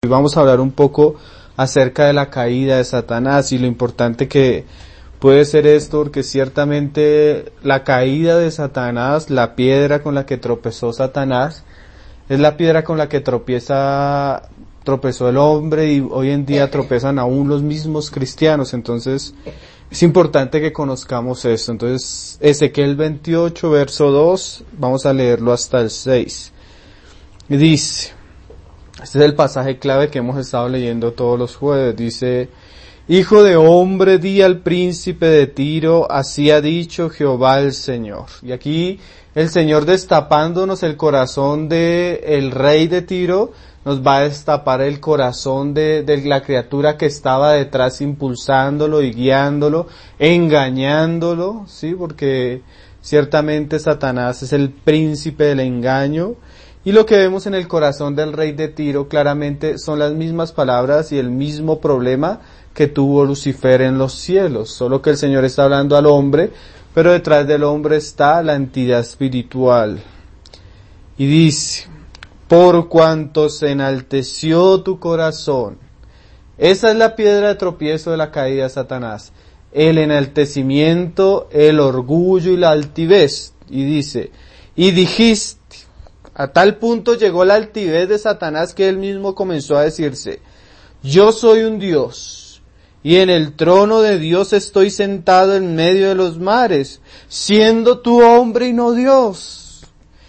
Hoy vamos a hablar un poco acerca de la caída de Satanás y lo importante que puede ser esto, porque ciertamente la caída de Satanás, la piedra con la que tropezó Satanás, es la piedra con la que tropezó el hombre, y hoy en día tropezan aún los mismos cristianos. Entonces es importante que conozcamos esto. Entonces Ezequiel 28 verso 2, vamos a leerlo hasta el 6. Y dice, este es el pasaje clave que hemos estado leyendo todos los jueves. Dice: Hijo de hombre, di al príncipe de Tiro, así ha dicho Jehová el Señor. Y aquí el Señor, destapándonos el corazón el rey de Tiro, nos va a destapar el corazón de la criatura que estaba detrás, impulsándolo y guiándolo, engañándolo, ¿sí? Porque ciertamente Satanás es el príncipe del engaño. Y lo que vemos en el corazón del rey de Tiro claramente son las mismas palabras y el mismo problema que tuvo Lucifer en los cielos, solo que el Señor está hablando al hombre, pero detrás del hombre está la entidad espiritual. Y dice: por cuanto se enalteció tu corazón. Esa es la piedra de tropiezo de la caída de Satanás, el enaltecimiento, el orgullo y la altivez. Y dice: y dijiste. A tal punto llegó la altivez de Satanás que él mismo comenzó a decirse: yo soy un Dios, y en el trono de Dios estoy sentado en medio de los mares, siendo tú hombre y no Dios.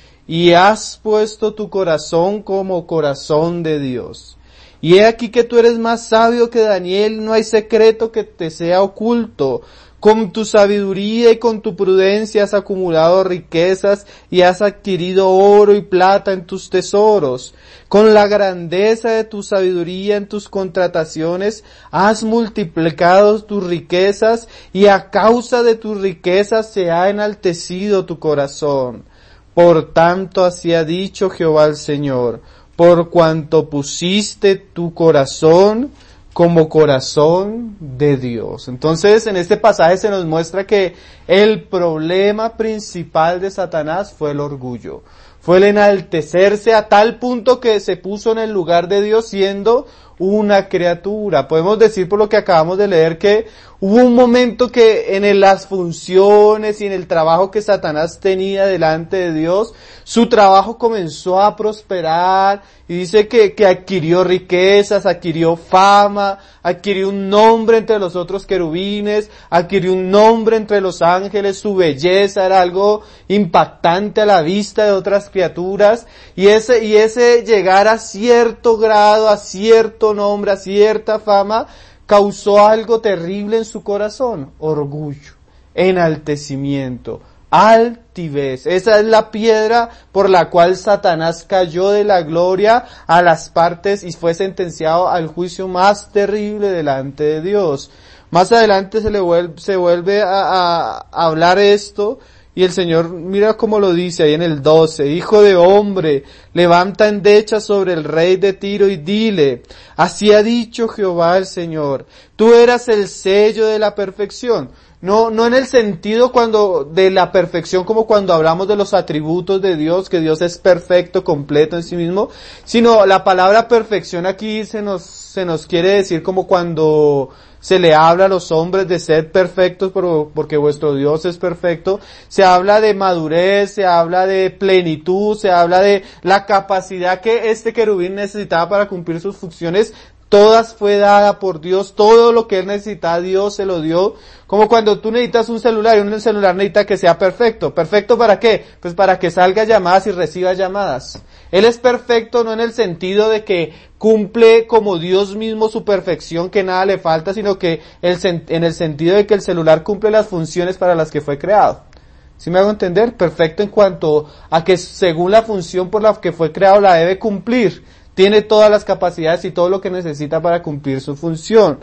Y has puesto tu corazón como corazón de Dios. Y he aquí que tú eres más sabio que Daniel, no hay secreto que te sea oculto. Con tu sabiduría y con tu prudencia has acumulado riquezas y has adquirido oro y plata en tus tesoros. Con la grandeza de tu sabiduría en tus contrataciones has multiplicado tus riquezas, y a causa de tus riquezas se ha enaltecido tu corazón. Por tanto, así ha dicho Jehová el Señor: por cuanto pusiste tu corazón como corazón de Dios. Entonces, en este pasaje se nos muestra que el problema principal de Satanás fue el orgullo. Fue el enaltecerse a tal punto que se puso en el lugar de Dios siendo una criatura. Podemos decir, por lo que acabamos de leer, que hubo un momento que en las funciones y en el trabajo que Satanás tenía delante de Dios, su trabajo comenzó a prosperar, y dice que adquirió riquezas, adquirió fama, adquirió un nombre entre los otros querubines, adquirió un nombre entre los ángeles, su belleza era algo impactante a la vista de otras criaturas, y ese llegar a cierto grado, a cierto nombre, a cierta fama, causó algo terrible en su corazón: orgullo, enaltecimiento, altivez. Esa es la piedra por la cual Satanás cayó de la gloria a las partes y fue sentenciado al juicio más terrible delante de Dios. Más adelante se vuelve a hablar esto, y el Señor, mira cómo lo dice ahí en el 12, hijo de hombre, levanta endecha sobre el rey de Tiro y dile: así ha dicho Jehová el Señor, tú eras el sello de la perfección. No en el sentido de la perfección como cuando hablamos de los atributos de Dios, que Dios es perfecto, completo en sí mismo, sino la palabra perfección aquí se nos quiere decir como cuando se le habla a los hombres de ser perfectos porque vuestro Dios es perfecto. Se habla de madurez, se habla de plenitud, se habla de la capacidad que este querubín necesitaba para cumplir sus funciones. Todas fue dada por Dios, todo lo que él necesitaba Dios se lo dio. Como cuando tú necesitas un celular, y un celular necesita que sea perfecto. ¿Perfecto para qué? Pues para que salga llamadas y reciba llamadas. Él es perfecto no en el sentido de que cumple como Dios mismo su perfección, que nada le falta, sino que en el sentido de que el celular cumple las funciones para las que fue creado. ¿Sí me hago entender? Perfecto en cuanto a que según la función por la que fue creado la debe cumplir. Tiene todas las capacidades y todo lo que necesita para cumplir su función.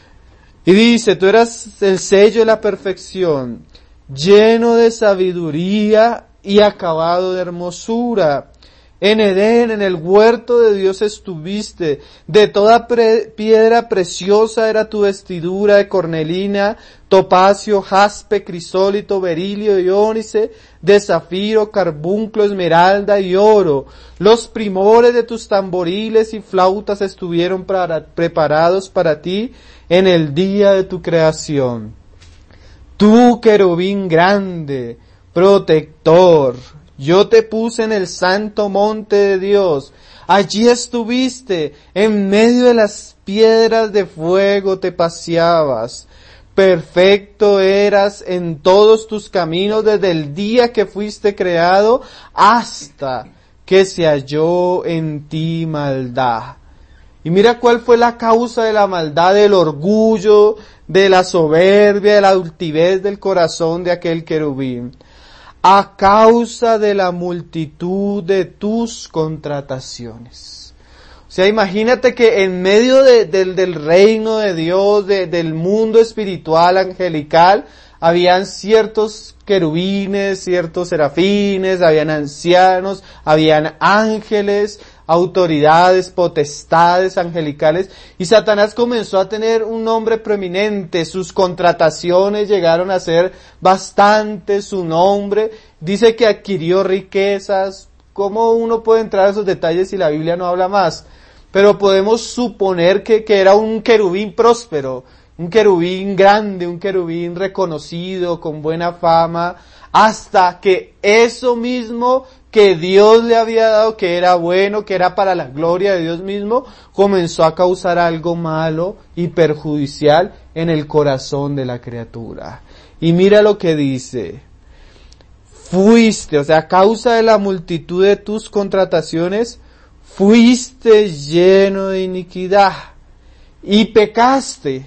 Y dice: tú eras el sello de la perfección, lleno de sabiduría y acabado de hermosura. En Edén, en el huerto de Dios estuviste. De toda piedra preciosa era tu vestidura, de cornelina, topacio, jaspe, crisólito, berilio y ónice, de zafiro, carbunclo, esmeralda y oro. Los primores de tus tamboriles y flautas estuvieron preparados para ti en el día de tu creación. Tú, querubín grande, protector, yo te puse en el santo monte de Dios. Allí estuviste, en medio de las piedras de fuego te paseabas. Perfecto eras en todos tus caminos desde el día que fuiste creado hasta que se halló en ti maldad. Y mira cuál fue la causa de la maldad, del orgullo, de la soberbia, de la altivez del corazón de aquel querubín. A causa de la multitud de tus contrataciones. O sea, imagínate que en medio del reino de Dios, del mundo espiritual, angelical, habían ciertos querubines, ciertos serafines, habían ancianos, habían ángeles, autoridades, potestades angelicales, y Satanás comenzó a tener un nombre prominente, sus contrataciones llegaron a ser bastante, su nombre, dice que adquirió riquezas. ¿Cómo uno puede entrar a esos detalles si la Biblia no habla más? Pero podemos suponer que era un querubín próspero, un querubín grande, un querubín reconocido, con buena fama, hasta que eso mismo que Dios le había dado, que era bueno, que era para la gloria de Dios mismo, comenzó a causar algo malo y perjudicial en el corazón de la criatura. Y mira lo que dice: fuiste, o sea, a causa de la multitud de tus contrataciones, fuiste lleno de iniquidad y pecaste,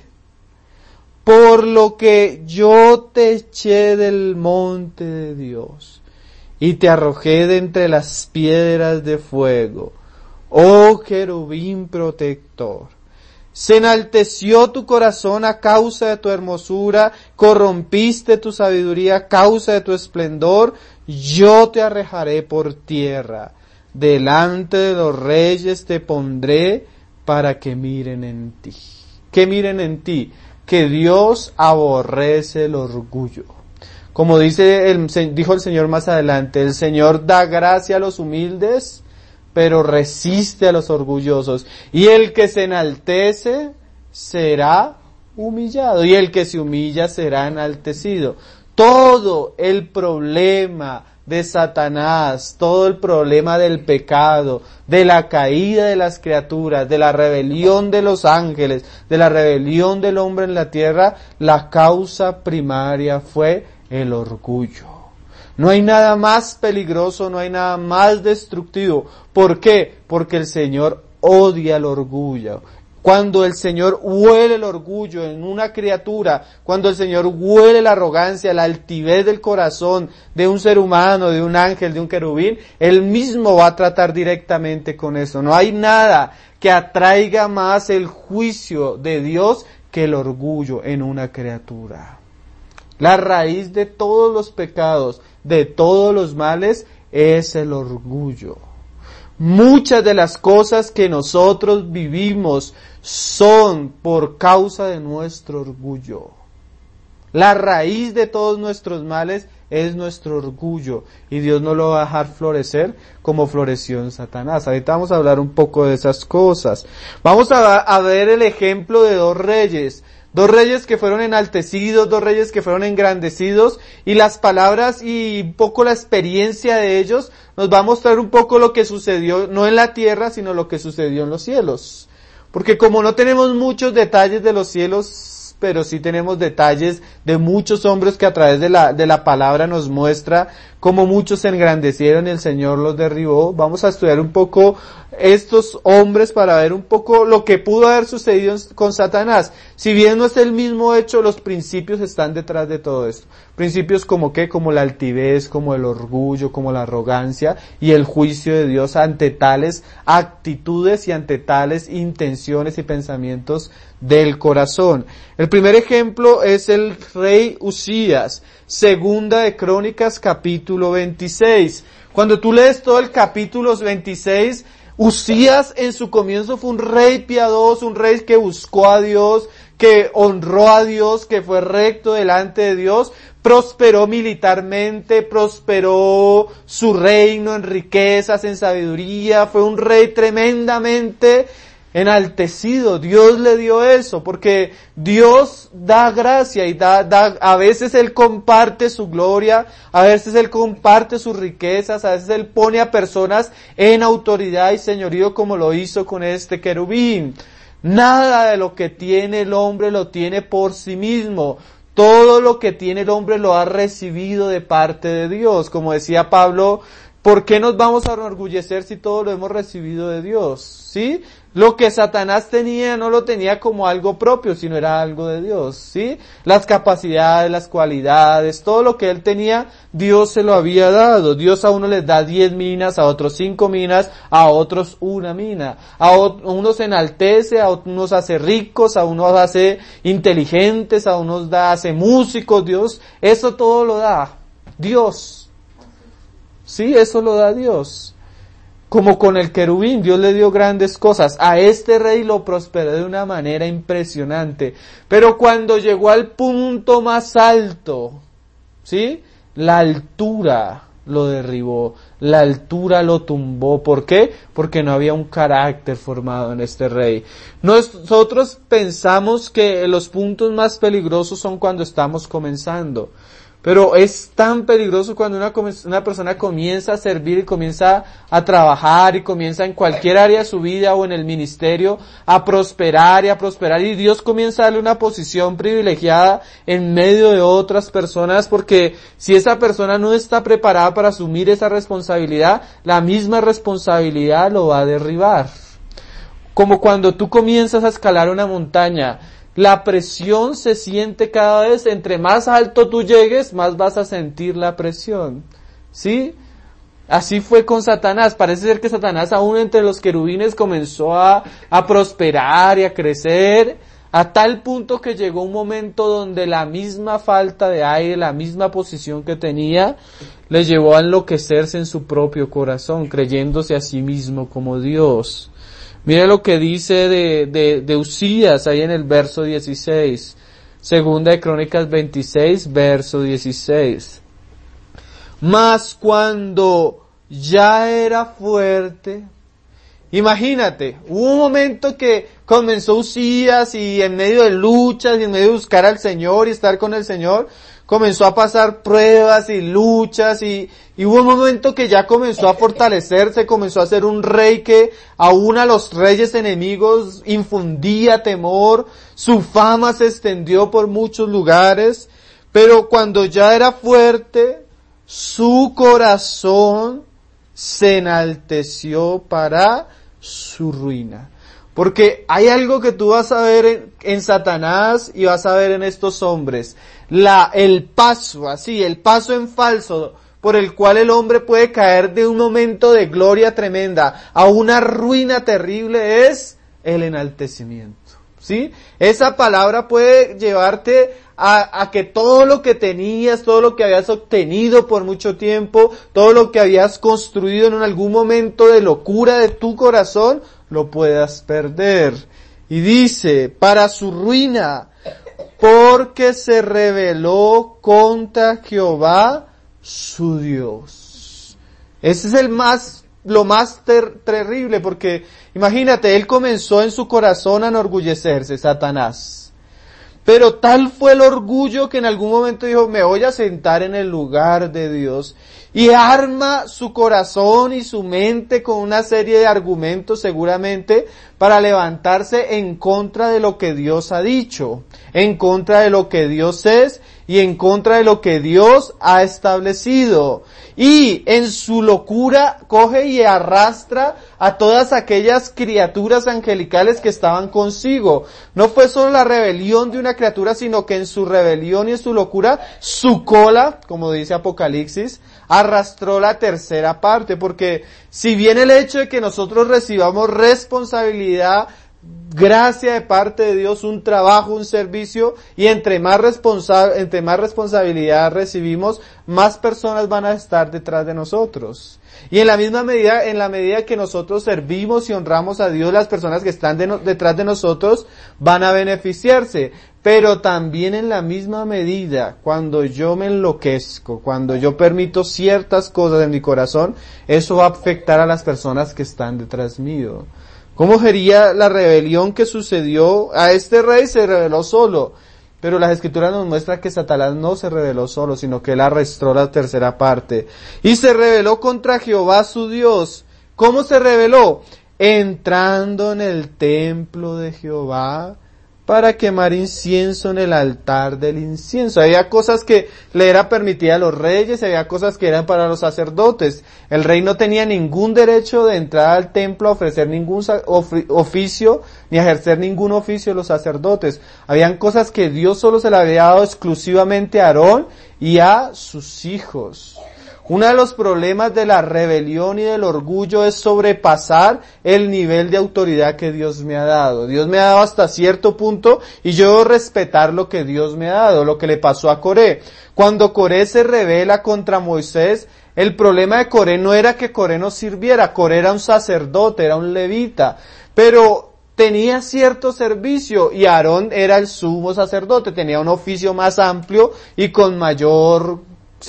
por lo que yo te eché del monte de Dios y te arrojé de entre las piedras de fuego, oh querubín protector. Se enalteció tu corazón a causa de tu hermosura, corrompiste tu sabiduría a causa de tu esplendor, yo te arrojaré por tierra, delante de los reyes te pondré para que miren en ti. ¿Qué miren en ti? Que Dios aborrece el orgullo. Como dijo el Señor más adelante, el Señor da gracia a los humildes, pero resiste a los orgullosos. Y el que se enaltece será humillado, y el que se humilla será enaltecido. Todo el problema de Satanás, todo el problema del pecado, de la caída de las criaturas, de la rebelión de los ángeles, de la rebelión del hombre en la tierra, la causa primaria fue el orgullo. No hay nada más peligroso, no hay nada más destructivo. ¿Por qué? Porque el Señor odia el orgullo. Cuando el Señor huele el orgullo en una criatura, cuando el Señor huele la arrogancia, la altivez del corazón de un ser humano, de un ángel, de un querubín, Él mismo va a tratar directamente con eso. No hay nada que atraiga más el juicio de Dios que el orgullo en una criatura. La raíz de todos los pecados, de todos los males, es el orgullo. Muchas de las cosas que nosotros vivimos son por causa de nuestro orgullo. La raíz de todos nuestros males es nuestro orgullo, y Dios no lo va a dejar florecer como floreció en Satanás. Ahorita vamos a hablar un poco de esas cosas. Vamos a ver el ejemplo de dos reyes que fueron enaltecidos, dos reyes que fueron engrandecidos, y las palabras y un poco la experiencia de ellos nos va a mostrar un poco lo que sucedió, no en la tierra, sino lo que sucedió en los cielos. Porque como no tenemos muchos detalles de los cielos, pero sí tenemos detalles de muchos hombres que a través de la palabra nos muestra cómo muchos se engrandecieron y el Señor los derribó. Vamos a estudiar un poco estos hombres para ver un poco lo que pudo haber sucedido con Satanás. Si bien no es el mismo hecho, los principios están detrás de todo esto. Principios como ¿qué? Como la altivez, como el orgullo, como la arrogancia y el juicio de Dios ante tales actitudes y ante tales intenciones y pensamientos del corazón. El primer ejemplo es el rey Usías, segunda de Crónicas capítulo 26. Cuando tú lees todo el capítulo 26, Uzías en su comienzo fue un rey piadoso, un rey que buscó a Dios, que honró a Dios, que fue recto delante de Dios, prosperó militarmente, prosperó su reino en riquezas, en sabiduría, fue un rey tremendamente enaltecido. Dios le dio eso, porque Dios da gracia y a veces Él comparte su gloria, a veces Él comparte sus riquezas, a veces Él pone a personas en autoridad y señorío como lo hizo con este querubín. Nada de lo que tiene el hombre lo tiene por sí mismo. Todo lo que tiene el hombre lo ha recibido de parte de Dios. Como decía Pablo, ¿por qué nos vamos a enorgullecer si todo lo hemos recibido de Dios? ¿Sí? Lo que Satanás tenía no lo tenía como algo propio, sino era algo de Dios, ¿sí? Las capacidades, las cualidades, todo lo que él tenía, Dios se lo había dado. Dios a uno les da 10 minas, a otros 5 minas, a otros 1 mina. A unos enaltece, a unos hace ricos, a unos hace inteligentes, a unos hace músicos. Dios, eso todo lo da Dios. Sí, eso lo da Dios. Como con el querubín, Dios le dio grandes cosas. A este rey lo prosperó de una manera impresionante. Pero cuando llegó al punto más alto, ¿sí? La altura lo derribó. La altura lo tumbó. ¿Por qué? Porque no había un carácter formado en este rey. Nosotros pensamos que los puntos más peligrosos son cuando estamos comenzando. Pero es tan peligroso cuando una persona comienza a servir y comienza a trabajar y comienza en cualquier área de su vida o en el ministerio a prosperar y Dios comienza a darle una posición privilegiada en medio de otras personas, porque si esa persona no está preparada para asumir esa responsabilidad, la misma responsabilidad lo va a derribar. Como cuando tú comienzas a escalar una montaña, la presión se siente cada vez, entre más alto tú llegues, más vas a sentir la presión, ¿sí? Así fue con Satanás. Parece ser que Satanás aún entre los querubines comenzó a prosperar y a crecer, a tal punto que llegó un momento donde la misma falta de aire, la misma posición que tenía, le llevó a enloquecerse en su propio corazón, creyéndose a sí mismo como Dios. Mira lo que dice de Uzías ahí en el verso 16. Segunda de Crónicas 26, verso 16. Mas cuando ya era fuerte, imagínate, hubo un momento que comenzó Uzías y en medio de luchas y en medio de buscar al Señor y estar con el Señor, comenzó a pasar pruebas y luchas y hubo un momento que ya comenzó a fortalecerse, comenzó a ser un rey que aún a los reyes enemigos infundía temor, su fama se extendió por muchos lugares, pero cuando ya era fuerte, su corazón se enalteció para su ruina. Porque hay algo que tú vas a ver en Satanás y vas a ver en estos hombres. El paso en falso por el cual el hombre puede caer de un momento de gloria tremenda a una ruina terrible es el enaltecimiento. ¿Sí? Esa palabra puede llevarte a que todo lo que tenías, todo lo que habías obtenido por mucho tiempo, todo lo que habías construido en algún momento de locura de tu corazón, lo puedas perder. Y dice, para su ruina, porque se rebeló contra Jehová su Dios. Ese es lo más terrible, porque imagínate, él comenzó en su corazón a enorgullecerse, Satanás. Pero tal fue el orgullo que en algún momento dijo, me voy a sentar en el lugar de Dios. Y arma su corazón y su mente con una serie de argumentos seguramente para levantarse en contra de lo que Dios ha dicho, en contra de lo que Dios es y en contra de lo que Dios ha establecido. Y en su locura coge y arrastra a todas aquellas criaturas angelicales que estaban consigo. No fue solo la rebelión de una criatura, sino que en su rebelión y en su locura, su cola, como dice Apocalipsis, arrastró la tercera parte. Porque si bien el hecho de que nosotros recibamos responsabilidad gracia de parte de Dios, un trabajo, un servicio, y entre más responsabilidad recibimos, más personas van a estar detrás de nosotros. Y en la medida que nosotros servimos y honramos a Dios, las personas que están detrás de nosotros van a beneficiarse. Pero también en la misma medida, cuando yo me enloquezco, cuando yo permito ciertas cosas en mi corazón, eso va a afectar a las personas que están detrás mío. ¿Cómo sería la rebelión que sucedió? A este rey se rebeló solo, pero las Escrituras nos muestran que Satanás no se rebeló solo, sino que él arrastró la tercera parte. Y se rebeló contra Jehová su Dios. ¿Cómo se rebeló? Entrando en el templo de Jehová para quemar incienso en el altar del incienso. Había cosas que le era permitida a los reyes, había cosas que eran para los sacerdotes. El rey no tenía ningún derecho de entrar al templo a ofrecer ningún oficio, ni a ejercer ningún oficio de los sacerdotes. Habían cosas que Dios solo se le había dado exclusivamente a Aarón y a sus hijos. Uno de los problemas de la rebelión y del orgullo es sobrepasar el nivel de autoridad que Dios me ha dado. Dios me ha dado hasta cierto punto y yo debo respetar lo que Dios me ha dado, lo que le pasó a Coré. Cuando Coré se rebela contra Moisés, el problema de Coré no era que Coré no sirviera, Coré era un sacerdote, era un levita, pero tenía cierto servicio y Aarón era el sumo sacerdote, tenía un oficio más amplio y con mayor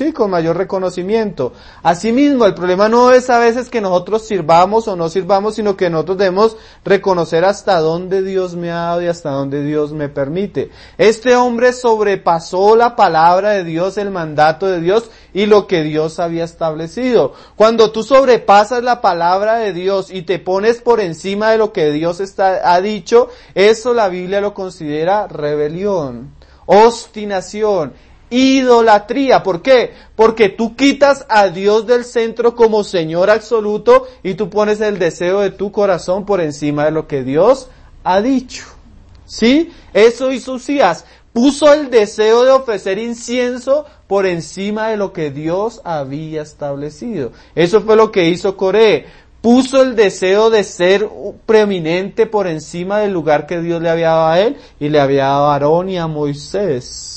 reconocimiento. Asimismo, el problema no es a veces que nosotros sirvamos o no sirvamos, sino que nosotros debemos reconocer hasta dónde Dios me ha dado y hasta dónde Dios me permite. Este hombre sobrepasó la palabra de Dios, el mandato de Dios y lo que Dios había establecido. Cuando tú sobrepasas la palabra de Dios y te pones por encima de lo que Dios ha dicho, eso la Biblia lo considera rebelión, obstinación, idolatría. ¿Por qué? Porque tú quitas a Dios del centro como Señor absoluto y tú pones el deseo de tu corazón por encima de lo que Dios ha dicho. ¿Sí? Eso hizo Usías. Puso el deseo de ofrecer incienso por encima de lo que Dios había establecido. Eso fue lo que hizo Coré. Puso el deseo de ser preeminente por encima del lugar que Dios le había dado a él y le había dado a Aarón y a Moisés.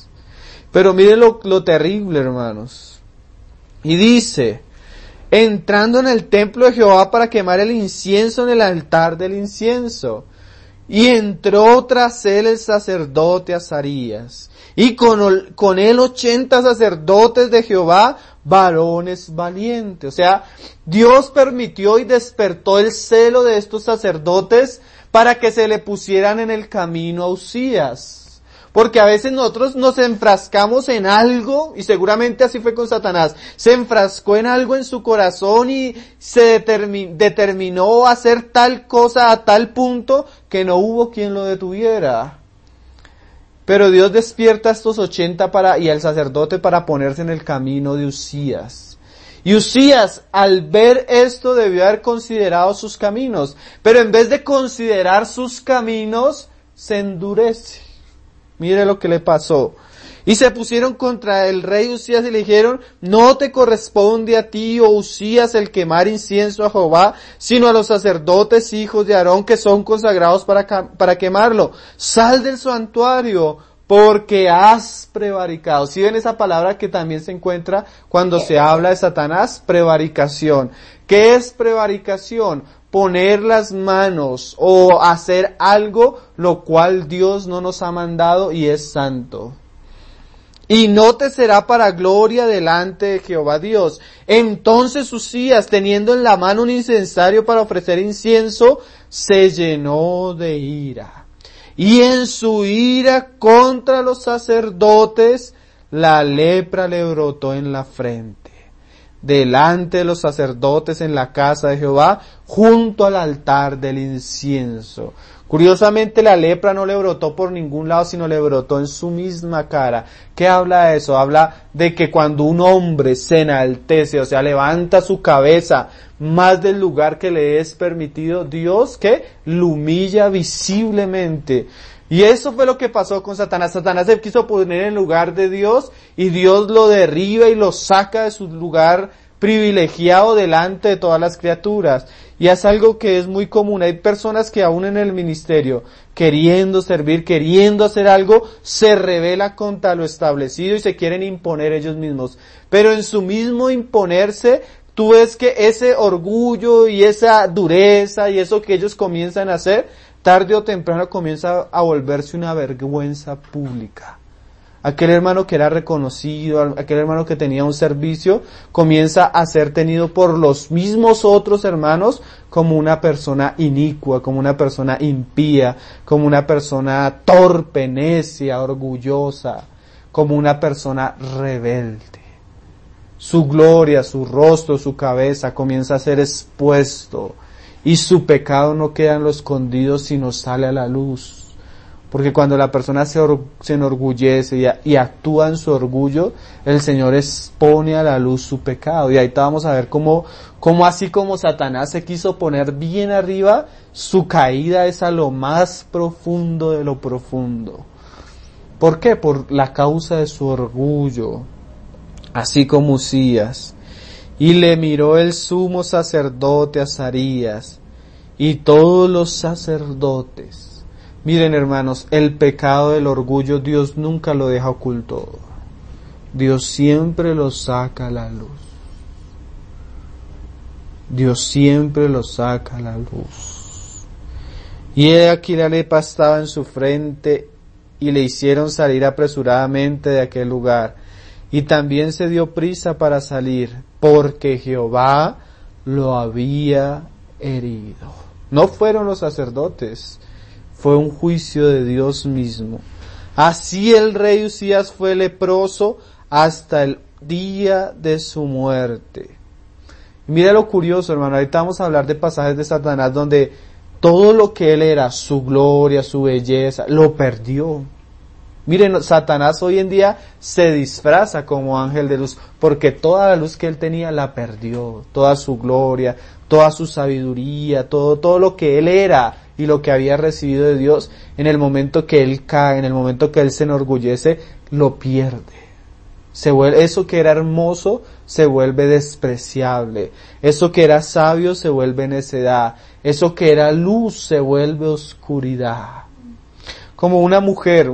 Pero miren lo terrible, hermanos. Y dice, entrando en el templo de Jehová para quemar el incienso en el altar del incienso. Y entró tras él el sacerdote Azarías, y con él 80 sacerdotes de Jehová, varones valientes. O sea, Dios permitió y despertó el celo de estos sacerdotes para que se le pusieran en el camino a Usías. Porque a veces nosotros nos enfrascamos en algo, y seguramente así fue con Satanás, se enfrascó en algo en su corazón y se determinó a hacer tal cosa a tal punto que no hubo quien lo detuviera. Pero Dios despierta a estos 80 y al sacerdote para ponerse en el camino de Usías. Y Usías, al ver esto, debió haber considerado sus caminos, pero en vez de considerar sus caminos, se endurece. Mire lo que le pasó. Y se pusieron contra el rey Usías y le dijeron, no te corresponde a ti, oh Usías, el quemar incienso a Jehová, sino a los sacerdotes hijos de Aarón que son consagrados para quemarlo. Sal del santuario, porque has prevaricado. ¿Sí ven esa palabra que también se encuentra cuando se habla de Satanás? Prevaricación. ¿Qué es prevaricación? Poner las manos o hacer algo lo cual Dios no nos ha mandado y es santo. Y no te será para gloria delante de Jehová Dios. Entonces Usías, teniendo en la mano un incensario para ofrecer incienso, se llenó de ira. Y en su ira contra los sacerdotes, la lepra le brotó en la frente, delante de los sacerdotes en la casa de Jehová, junto al altar del incienso. Curiosamente, la lepra no le brotó por ningún lado, sino le brotó en su misma cara. ¿Qué habla de eso? Habla de que cuando un hombre se enaltece, o sea, levanta su cabeza más del lugar que le es permitido, Dios, ¿qué? Lo humilla visiblemente. Y eso fue lo que pasó con Satanás. Satanás se quiso poner en lugar de Dios y Dios lo derriba y lo saca de su lugar privilegiado delante de todas las criaturas. Y es algo que es muy común. Hay personas que aún en el ministerio, queriendo servir, queriendo hacer algo, se rebela contra lo establecido y se quieren imponer ellos mismos. Pero en su mismo imponerse, tú ves que ese orgullo y esa dureza y eso que ellos comienzan a hacer, tarde o temprano comienza a volverse una vergüenza pública. Aquel hermano que era reconocido, aquel hermano que tenía un servicio, comienza a ser tenido por los mismos otros hermanos como una persona inicua, como una persona impía, como una persona torpe, necia, orgullosa, como una persona rebelde. Su gloria, su rostro, su cabeza comienza a ser expuesto y su pecado no queda en lo escondido sino sale a la luz. Porque cuando la persona se enorgullece y actúa en su orgullo, el Señor expone a la luz su pecado. Y ahí vamos a ver cómo así como Satanás se quiso poner bien arriba, su caída es a lo más profundo de lo profundo. ¿Por qué? Por la causa de su orgullo. Así como Usías. Y le miró el sumo sacerdote Azarías y todos los sacerdotes. Miren, hermanos, el pecado del orgullo Dios nunca lo deja oculto. Dios siempre lo saca a la luz. Dios siempre lo saca a la luz. Y he aquí la lepra estaba en su frente y le hicieron salir apresuradamente de aquel lugar. Y también se dio prisa para salir, porque Jehová lo había herido. No fueron los sacerdotes. Fue un juicio de Dios mismo. Así el rey Usías fue leproso hasta el día de su muerte. Mira lo curioso, hermano. Ahorita vamos a hablar de pasajes de Satanás donde todo lo que él era, su gloria, su belleza, lo perdió. Miren, Satanás hoy en día se disfraza como ángel de luz porque toda la luz que él tenía la perdió. Toda su gloria, toda su sabiduría, todo lo que él era y lo que había recibido de Dios, en el momento que él cae, en el momento que él se enorgullece, lo pierde. Eso que era hermoso se vuelve despreciable. Eso que era sabio se vuelve necedad. Eso que era luz se vuelve oscuridad. Como una mujer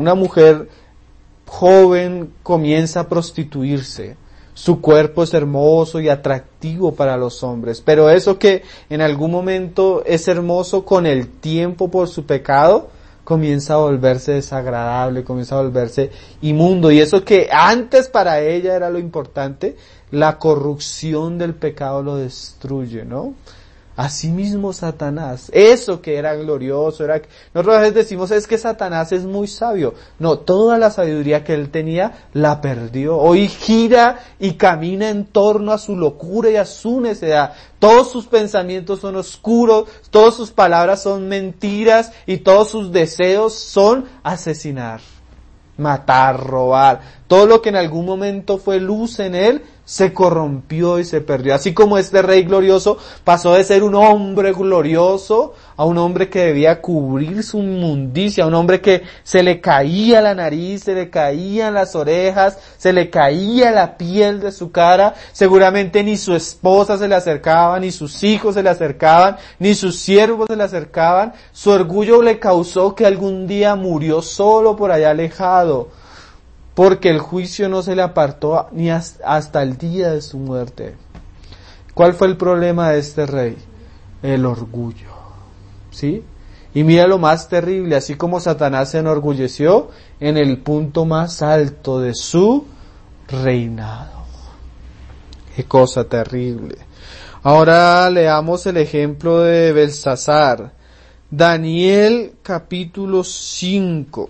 joven comienza a prostituirse. Su cuerpo es hermoso y atractivo para los hombres, pero eso que en algún momento es hermoso, con el tiempo por su pecado, comienza a volverse desagradable, comienza a volverse inmundo. Y eso que antes para ella era lo importante, la corrupción del pecado lo destruye, ¿no? Asimismo Satanás, eso que era glorioso, nosotros a veces decimos es que Satanás es muy sabio. No, toda la sabiduría que él tenía la perdió. Hoy gira y camina en torno a su locura y a su necedad. Todos sus pensamientos son oscuros, todas sus palabras son mentiras y todos sus deseos son asesinar, matar, robar. Todo lo que en algún momento fue luz en él se corrompió y se perdió. Así como este rey glorioso pasó de ser un hombre glorioso a un hombre que debía cubrir su inmundicia, a un hombre que se le caía la nariz, se le caían las orejas, se le caía la piel de su cara. Seguramente ni su esposa se le acercaba, ni sus hijos se le acercaban, ni sus siervos se le acercaban. Su orgullo le causó que algún día murió solo por allá alejado, porque el juicio no se le apartó ni hasta el día de su muerte. ¿Cuál fue el problema de este rey? El orgullo, ¿sí? Y mira lo más terrible, así como Satanás se enorgulleció en el punto más alto de su reinado. Qué cosa terrible. Ahora leamos el ejemplo de Belsasar. Daniel capítulo 5.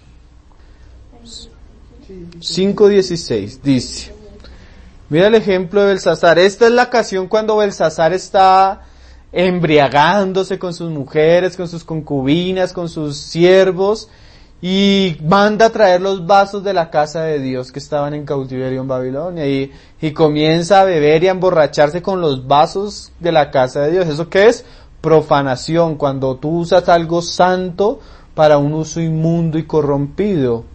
5:16 dice, mira el ejemplo de Belsasar. Esta es la ocasión cuando Belsasar está embriagándose con sus mujeres, con sus concubinas, con sus siervos, y manda a traer los vasos de la casa de Dios que estaban en cautiverio en Babilonia, y comienza a beber y a emborracharse con los vasos de la casa de Dios. ¿Eso qué es? Profanación, cuando tú usas algo santo para un uso inmundo y corrompido.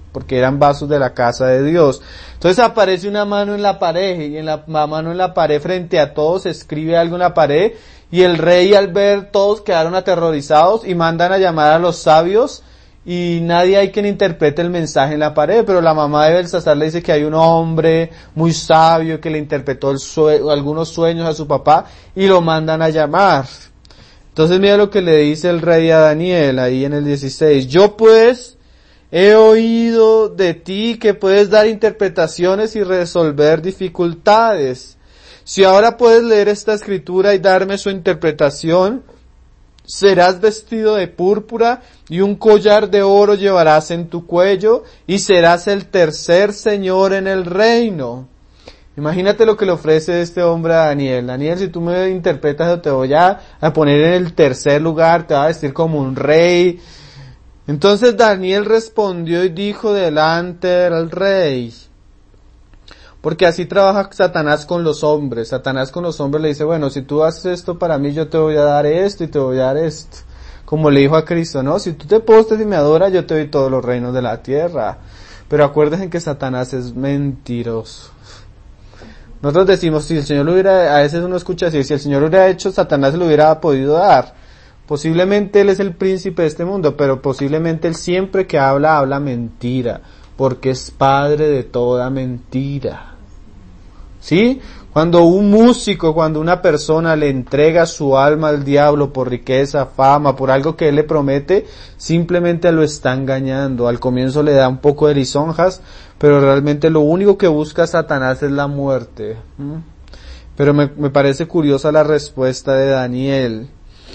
porque eran vasos de la casa de Dios. Entonces aparece una mano en la pared, y en la mano en la pared frente a todos escribe algo en la pared, y el rey al ver todos quedaron aterrorizados y mandan a llamar a los sabios, y nadie hay quien interprete el mensaje en la pared, pero la mamá de Belsasar le dice que hay un hombre muy sabio que le interpretó algunos sueños a su papá, y lo mandan a llamar. Entonces mira lo que le dice el rey a Daniel ahí en el 16. Yo pues he oído de ti que puedes dar interpretaciones y resolver dificultades. Si ahora puedes leer esta escritura y darme su interpretación, serás vestido de púrpura y un collar de oro llevarás en tu cuello y serás el tercer señor en el reino. Imagínate lo que le ofrece este hombre a Daniel. Daniel, si tú me interpretas, te voy a poner en el tercer lugar, te voy a vestir como un rey. Entonces Daniel respondió y dijo delante del rey, porque así trabaja Satanás con los hombres. Satanás con los hombres le dice, bueno, si tú haces esto para mí, yo te voy a dar esto y te voy a dar esto. Como le dijo a Cristo, ¿no? Si tú te postres y me adoras, yo te doy todos los reinos de la tierra. Pero acuérdense que Satanás es mentiroso. Nosotros decimos, si el Señor lo hubiera, a veces uno escucha así, si el Señor lo hubiera hecho, Satanás se lo hubiera podido dar. Posiblemente Él es el príncipe de este mundo, pero posiblemente Él siempre que habla mentira, porque es padre de toda mentira. ¿Sí? Cuando un músico, cuando una persona le entrega su alma al diablo por riqueza, fama, por algo que él le promete, simplemente lo está engañando. Al comienzo le da un poco de lisonjas, pero realmente lo único que busca Satanás es la muerte. Pero me parece curiosa la respuesta de Daniel.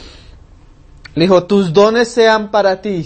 Le dijo, tus dones sean para ti,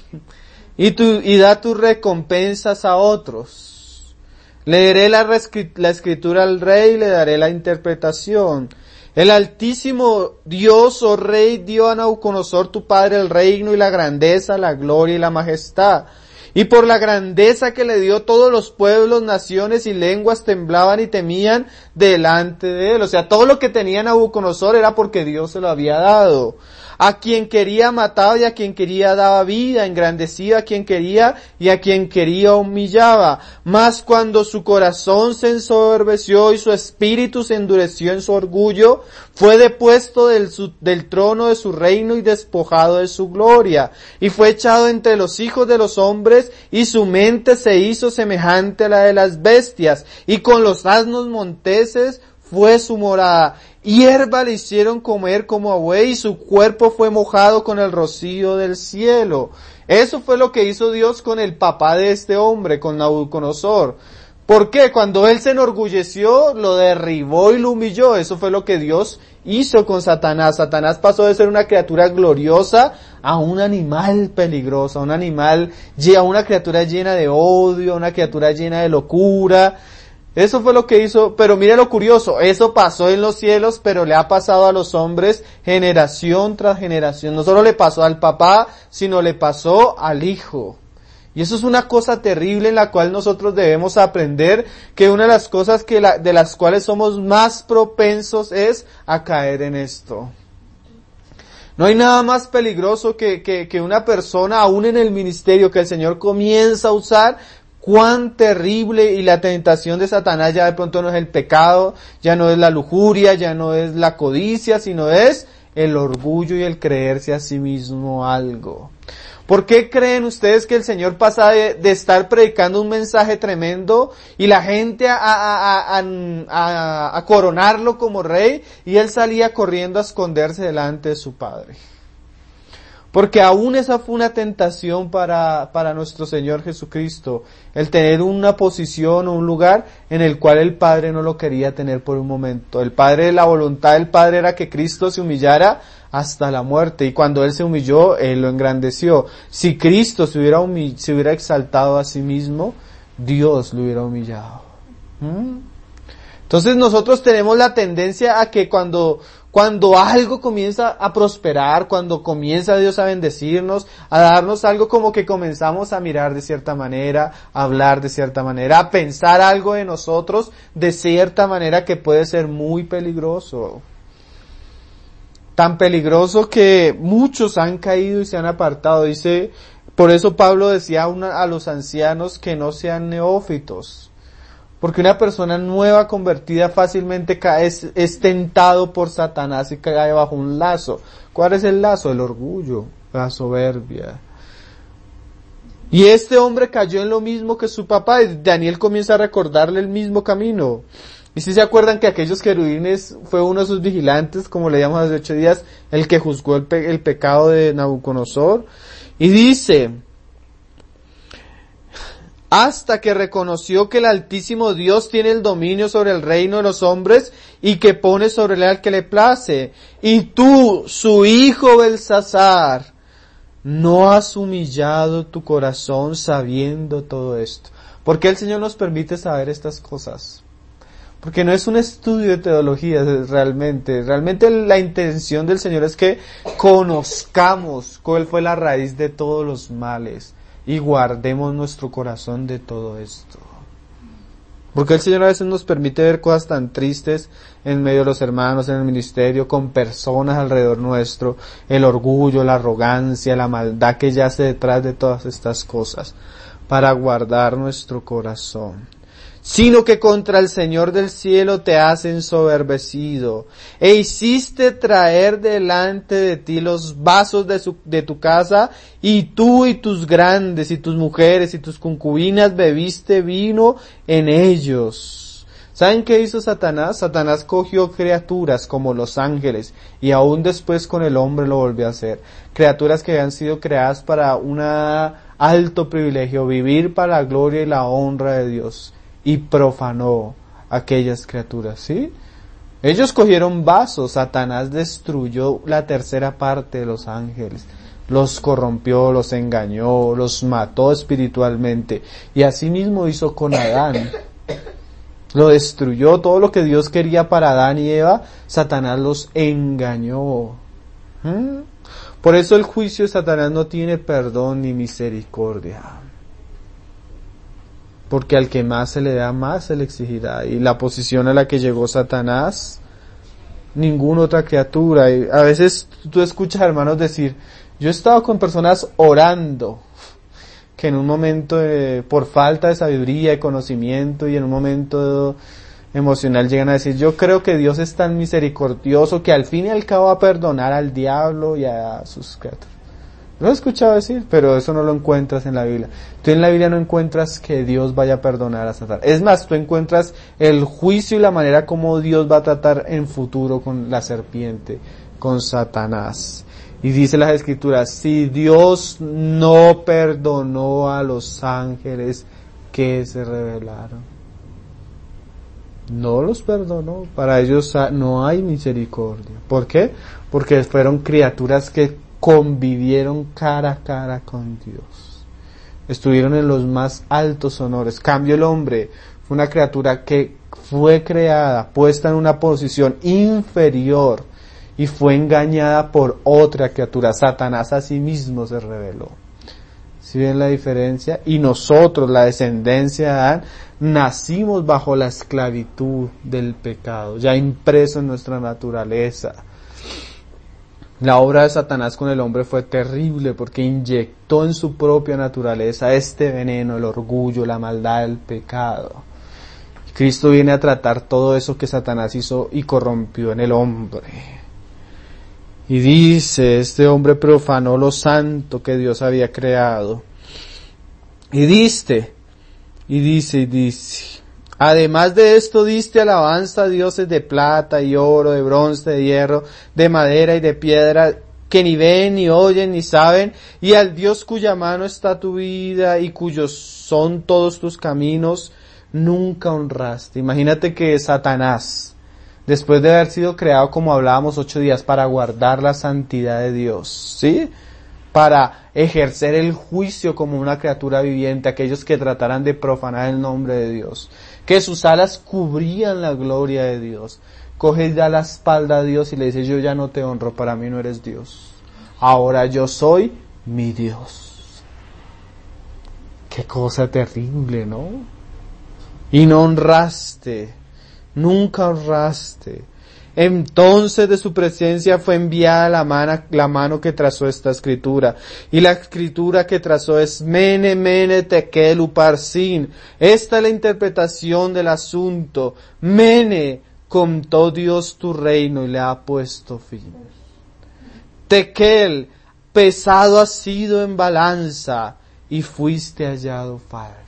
y da tus recompensas a otros. Leeré la escritura al rey y le daré la interpretación. El Altísimo Dios, oh Rey, dio a Nabucodonosor tu padre el reino y la grandeza, la gloria y la majestad. Y por la grandeza que le dio, todos los pueblos, naciones y lenguas temblaban y temían delante de él. O sea, todo lo que tenía Nabucodonosor era porque Dios se lo había dado. A quien quería mataba y a quien quería daba vida, engrandecía a quien quería y a quien quería humillaba. Mas cuando su corazón se ensoberbeció y su espíritu se endureció en su orgullo, fue depuesto del trono de su reino y despojado de su gloria. Y fue echado entre los hijos de los hombres y su mente se hizo semejante a la de las bestias. Y con los asnos monteses fue su morada. Hierba le hicieron comer como a buey y su cuerpo fue mojado con el rocío del cielo. Eso fue lo que hizo Dios con el papá de este hombre, con Nabucodonosor. ¿Por qué? Cuando él se enorgulleció, lo derribó y lo humilló. Eso fue lo que Dios hizo con Satanás. Satanás pasó de ser una criatura gloriosa a un animal peligroso, a una criatura llena de odio, a una criatura llena de locura. Eso fue lo que hizo, pero mire lo curioso, eso pasó en los cielos, pero le ha pasado a los hombres generación tras generación. No solo le pasó al papá, sino le pasó al hijo. Y eso es una cosa terrible en la cual nosotros debemos aprender que una de las cosas de las cuales somos más propensos es a caer en esto. No hay nada más peligroso que una persona, aún en el ministerio que el Señor comienza a usar, cuán terrible, y la tentación de Satanás ya de pronto no es el pecado, ya no es la lujuria, ya no es la codicia, sino es el orgullo y el creerse a sí mismo algo. ¿Por qué creen ustedes que el Señor pasa de estar predicando un mensaje tremendo y la gente a coronarlo como rey y él salía corriendo a esconderse delante de su Padre? Porque aún esa fue una tentación para nuestro Señor Jesucristo, el tener una posición o un lugar en el cual el Padre no lo quería tener por un momento. La voluntad del Padre era que Cristo se humillara hasta la muerte, y cuando Él se humilló, Él lo engrandeció. Si Cristo se hubiera exaltado a sí mismo, Dios lo hubiera humillado. Entonces nosotros tenemos la tendencia a que cuando algo comienza a prosperar, cuando comienza Dios a bendecirnos, a darnos algo, como que comenzamos a mirar de cierta manera, a hablar de cierta manera, a pensar algo de nosotros de cierta manera que puede ser muy peligroso. Tan peligroso que muchos han caído y se han apartado. Dice Por eso Pablo decía a los ancianos que no sean neófitos. Porque una persona nueva convertida fácilmente es tentado por Satanás y cae bajo un lazo. ¿Cuál es el lazo? El orgullo, la soberbia. Y este hombre cayó en lo mismo que su papá, y Daniel comienza a recordarle el mismo camino. Y si se acuerdan que aquellos querubines fue uno de sus vigilantes, como leíamos hace 8 días, el que juzgó el pecado de Nabucodonosor. Y dice, hasta que reconoció que el Altísimo Dios tiene el dominio sobre el reino de los hombres y que pone sobre él al que le place. Y tú, su hijo Belsasar, no has humillado tu corazón sabiendo todo esto. ¿Por qué el Señor nos permite saber estas cosas? Porque no es un estudio de teología realmente. Realmente la intención del Señor es que conozcamos cuál fue la raíz de todos los males y guardemos nuestro corazón de todo esto. Porque el Señor a veces nos permite ver cosas tan tristes en medio de los hermanos, en el ministerio, con personas alrededor nuestro, el orgullo, la arrogancia, la maldad que yace detrás de todas estas cosas, para guardar nuestro corazón. Sino que contra el Señor del cielo te has ensoberbecido, e hiciste traer delante de ti los vasos de tu casa, y tú y tus grandes, y tus mujeres, y tus concubinas bebiste vino en ellos. ¿Saben qué hizo Satanás? Satanás cogió criaturas como los ángeles, y aún después con el hombre lo volvió a hacer. Criaturas que habían sido creadas para un alto privilegio, vivir para la gloria y la honra de Dios. Y profanó aquellas criaturas, ¿sí? Ellos cogieron vasos, Satanás destruyó la tercera parte de los ángeles, los corrompió, los engañó, los mató espiritualmente, y así mismo hizo con Adán. Lo destruyó, todo lo que Dios quería para Adán y Eva, Satanás los engañó. Por eso el juicio de Satanás no tiene perdón ni misericordia. Porque al que más se le da, más se le exigirá. Y la posición a la que llegó Satanás, ninguna otra criatura. Y a veces tú escuchas a hermanos decir, yo he estado con personas orando, que en un momento por falta de sabiduría y conocimiento y en un momento emocional llegan a decir, yo creo que Dios es tan misericordioso que al fin y al cabo va a perdonar al diablo y a sus criaturas. Lo he escuchado decir, pero eso no lo encuentras en la Biblia. Tú en la Biblia no encuentras que Dios vaya a perdonar a Satanás. Es más, tú encuentras el juicio y la manera como Dios va a tratar en futuro con la serpiente, con Satanás. Y dice las Escrituras, si Dios no perdonó a los ángeles que se rebelaron, no los perdonó. Para ellos no hay misericordia. ¿Por qué? Porque fueron criaturas que convivieron cara a cara con Dios. Estuvieron en los más altos honores. Cambio el hombre fue una criatura que fue creada, puesta en una posición inferior y fue engañada por otra criatura. Satanás a sí mismo se rebeló. ¿Sí ven la diferencia? Y nosotros, la descendencia de Adán, nacimos bajo la esclavitud del pecado, ya impreso en nuestra naturaleza. La obra de Satanás con el hombre fue terrible porque inyectó en su propia naturaleza este veneno, el orgullo, la maldad, el pecado. Cristo viene a tratar todo eso que Satanás hizo y corrompió en el hombre. Y dice, este hombre profanó lo santo que Dios había creado. Y dice, además de esto diste alabanza a dioses de plata y oro, de bronce, de hierro, de madera y de piedra, que ni ven, ni oyen, ni saben, y al Dios cuya mano está tu vida y cuyos son todos tus caminos, nunca honraste. Imagínate que Satanás, después de haber sido creado, como hablábamos 8 días, para guardar la santidad de Dios, ¿sí?, para ejercer el juicio como una criatura viviente, aquellos que trataran de profanar el nombre de Dios, que sus alas cubrían la gloria de Dios, coge ya la espalda a Dios y le dice, yo ya no te honro, para mí no eres Dios, ahora yo soy mi Dios. Qué cosa terrible, ¿no? Y no honraste, nunca honraste. Entonces de su presencia fue enviada la mano que trazó esta escritura. Y la escritura que trazó es Mene, Mene, Tekel, Uparsin. Esta es la interpretación del asunto. Mene, contó Dios tu reino y le ha puesto fin. Tekel, pesado has sido en balanza y fuiste hallado falto.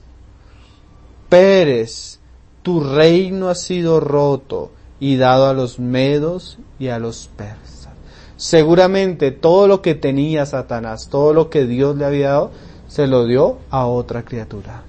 Pérez, tu reino ha sido roto y dado a los medos y a los persas. Seguramente todo lo que tenía Satanás, todo lo que Dios le había dado, se lo dio a otra criatura.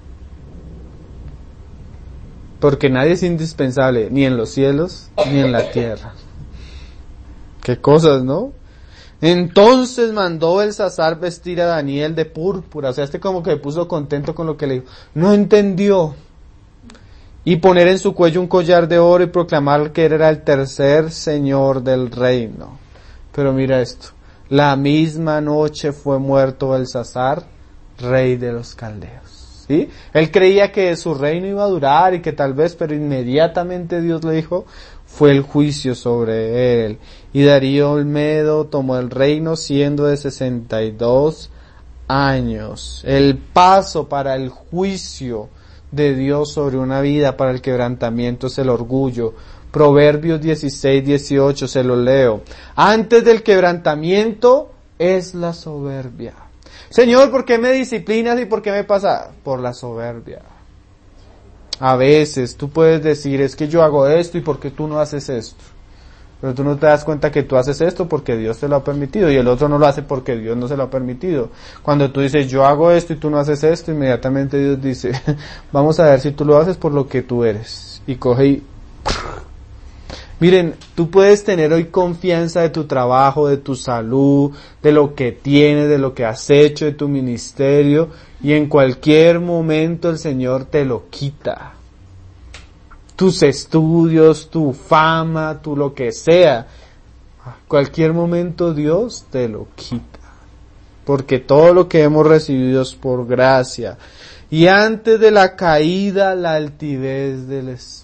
Porque nadie es indispensable, ni en los cielos, ni en la tierra. Qué cosas, ¿no? Entonces mandó Belsasar vestir a Daniel de púrpura. O sea, como que se puso contento con lo que le dijo. No entendió. Y poner en su cuello un collar de oro y proclamar que él era el tercer señor del reino. Pero mira esto. La misma noche fue muerto Belsasar, rey de los caldeos. ¿Sí? Él creía que su reino iba a durar y que tal vez, pero inmediatamente Dios le dijo, fue el juicio sobre él. Y Darío el Medo tomó el reino siendo de 62 años. El paso para el juicio de Dios sobre una vida para el quebrantamiento es el orgullo. Proverbios 16:18 se lo leo. Antes del quebrantamiento es la soberbia. Señor, ¿por qué me disciplinas y por qué me pasa? Por la soberbia. A veces tú puedes decir, es que yo hago esto y ¿por qué tú no haces esto? Pero tú no te das cuenta que tú haces esto porque Dios te lo ha permitido y el otro no lo hace porque Dios no se lo ha permitido. Cuando tú dices, yo hago esto y tú no haces esto, inmediatamente Dios dice, vamos a ver si tú lo haces por lo que tú eres. Y coge y... Miren, tú puedes tener hoy confianza de tu trabajo, de tu salud, de lo que tienes, de lo que has hecho, de tu ministerio, y en cualquier momento el Señor te lo quita. Tus estudios, tu fama, tu lo que sea. Cualquier momento Dios te lo quita. Porque todo lo que hemos recibido es por gracia. Y antes de la caída, la altivez del Espíritu.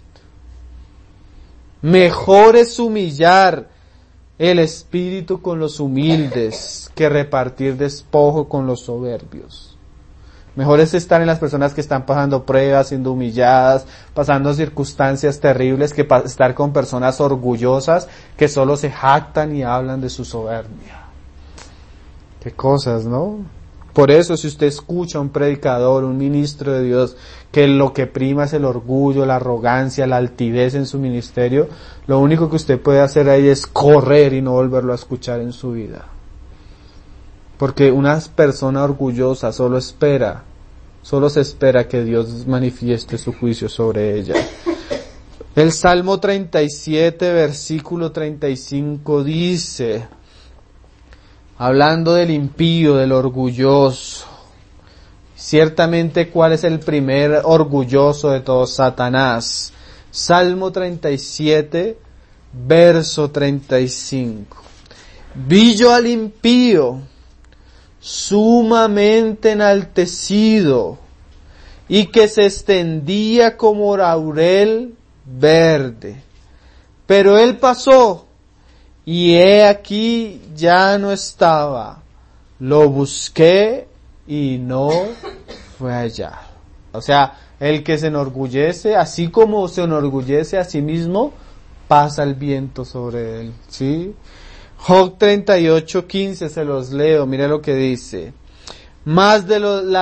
Mejor es humillar el espíritu con los humildes que repartir despojo con los soberbios. Mejor es estar en las personas que están pasando pruebas, siendo humilladas, pasando circunstancias terribles, que estar con personas orgullosas que solo se jactan y hablan de su soberbia. Qué cosas, ¿no? Por eso, si usted escucha a un predicador, un ministro de Dios, que lo que prima es el orgullo, la arrogancia, la altivez en su ministerio, lo único que usted puede hacer ahí es correr y no volverlo a escuchar en su vida. Porque una persona orgullosa solo se espera que Dios manifieste su juicio sobre ella. El Salmo 37, versículo 35 dice, hablando del impío, del orgulloso, ciertamente, ¿cuál es el primer orgulloso de todos? Satanás. Salmo 37, verso 35. Vi yo al impío sumamente enaltecido y que se extendía como laurel verde. Pero él pasó y he aquí ya no estaba. Lo busqué y no fue hallado. O sea, el que se enorgullece, así como se enorgullece a sí mismo, pasa el viento sobre él, ¿sí? Job 38:15 se los leo, mira lo que dice. Más de la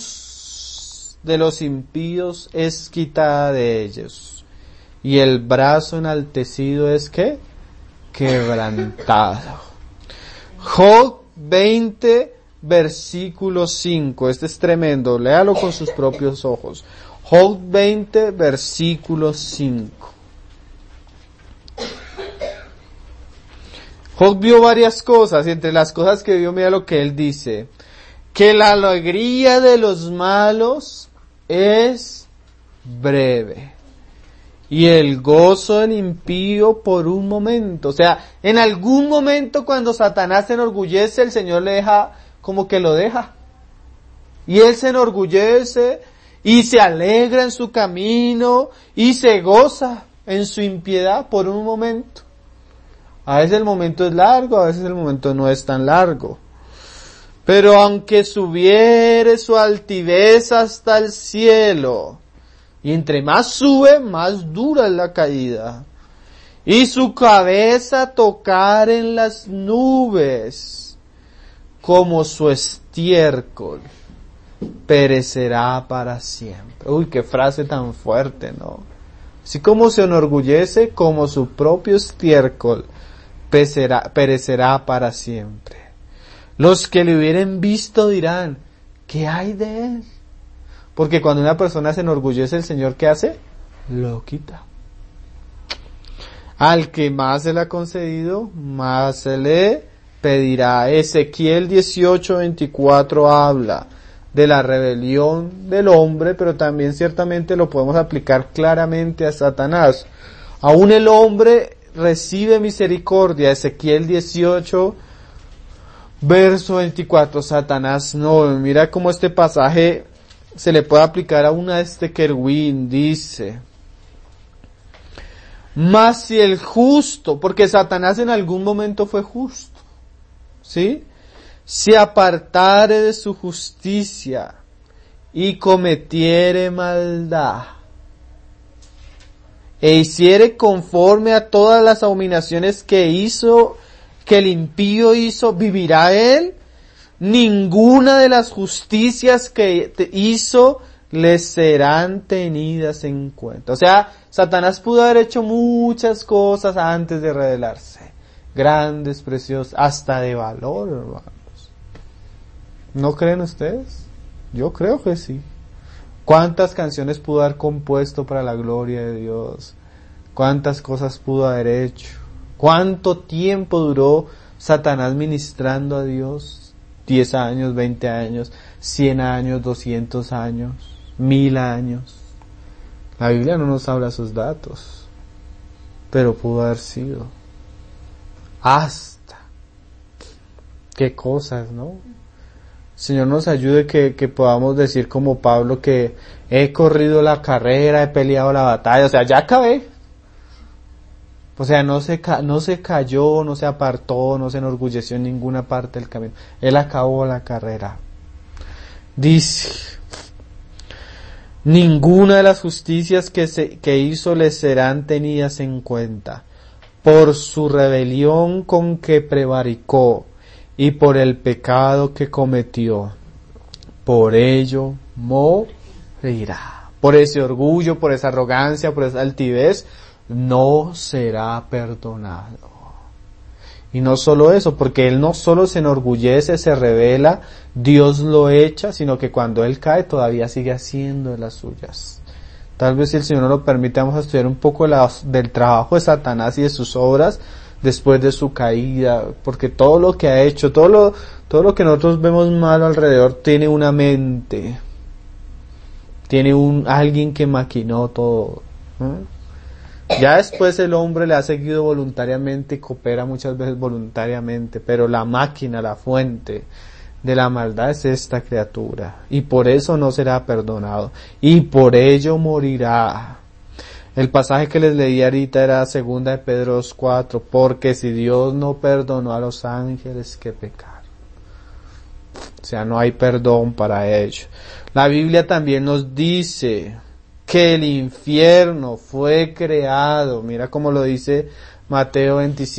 luz de los impíos es quitada de ellos, y el brazo enaltecido es ¿qué? Quebrantado. Job 20, versículo 5. Este es tremendo, léalo con sus propios ojos. Job 20, versículo 5. Job vio varias cosas, y entre las cosas que vio, mira lo que él dice. Que la alegría de los malos es breve, y el gozo del impío por un momento. O sea, en algún momento cuando Satanás se enorgullece, el Señor le deja, como que lo deja. Y él se enorgullece, y se alegra en su camino, y se goza. en su impiedad por un momento. A veces el momento es largo, a veces el momento no es tan largo. Pero aunque subiere su altivez hasta el cielo, y entre más sube, más dura es la caída, y su cabeza tocar en las nubes, como su estiércol, perecerá para siempre. Uy, qué frase tan fuerte, ¿no? Así como se enorgullece, como su propio estiércol, perecerá para siempre. Los que le hubieren visto dirán, ¿qué hay de él? Porque cuando una persona se enorgullece, el Señor, ¿qué hace? Lo quita. Al que más se le ha concedido, más se le pedirá. Ezequiel 18:24 habla de la rebelión del hombre, pero también ciertamente lo podemos aplicar claramente a Satanás. Aún el hombre recibe misericordia. Ezequiel 18, verso 24, Satanás no. Mira cómo este pasaje se le puede aplicar a una de este querubín. Dice, mas si el justo, porque Satanás en algún momento fue justo, ¿sí? Se apartare de su justicia y cometiere maldad, e hiciere conforme a todas las abominaciones que hizo, que el impío hizo, ¿vivirá él? Ninguna de las justicias que hizo les serán tenidas en cuenta. O sea, Satanás pudo haber hecho muchas cosas antes de revelarse, grandes, preciosas, hasta de valor, hermanos. ¿No creen ustedes? Yo creo que sí. ¿Cuántas canciones pudo haber compuesto para la gloria de Dios? ¿Cuántas cosas pudo haber hecho? ¿Cuánto tiempo duró Satanás ministrando a Dios? 10 años, 20 años, 100 años, 200 años, 1000 años. La Biblia no nos habla esos datos, pero pudo haber sido. Hasta. Qué cosas, ¿no? Señor nos ayude que podamos decir como Pablo que he corrido la carrera, he peleado la batalla, o sea, ya acabé. O sea, no se cayó, no se apartó, no se enorgulleció en ninguna parte del camino. Él acabó la carrera. Dice, ninguna de las justicias que hizo le serán tenidas en cuenta, por su rebelión con que prevaricó, y por el pecado que cometió. Por ello morirá. Por ese orgullo, por esa arrogancia, por esa altivez, no será perdonado. Y no solo eso, porque él no solo se enorgullece, se revela, Dios lo echa, sino que cuando él cae todavía sigue haciendo de las suyas. Tal vez si el Señor nos lo permite, vamos a estudiar un poco del trabajo de Satanás y de sus obras después de su caída, porque todo lo que ha hecho, todo lo que nosotros vemos malo alrededor tiene una mente, tiene alguien que maquinó todo, ¿eh? Ya después el hombre le ha seguido voluntariamente y coopera muchas veces voluntariamente, pero la máquina, la fuente de la maldad es esta criatura, y por eso no será perdonado, y por ello morirá. El pasaje que les leí ahorita era 2 de Pedro 2:4, porque si Dios no perdonó a los ángeles, ¿qué pecaron? O sea, no hay perdón para ellos. La Biblia también nos dice que el infierno fue creado, mira cómo lo dice Mateo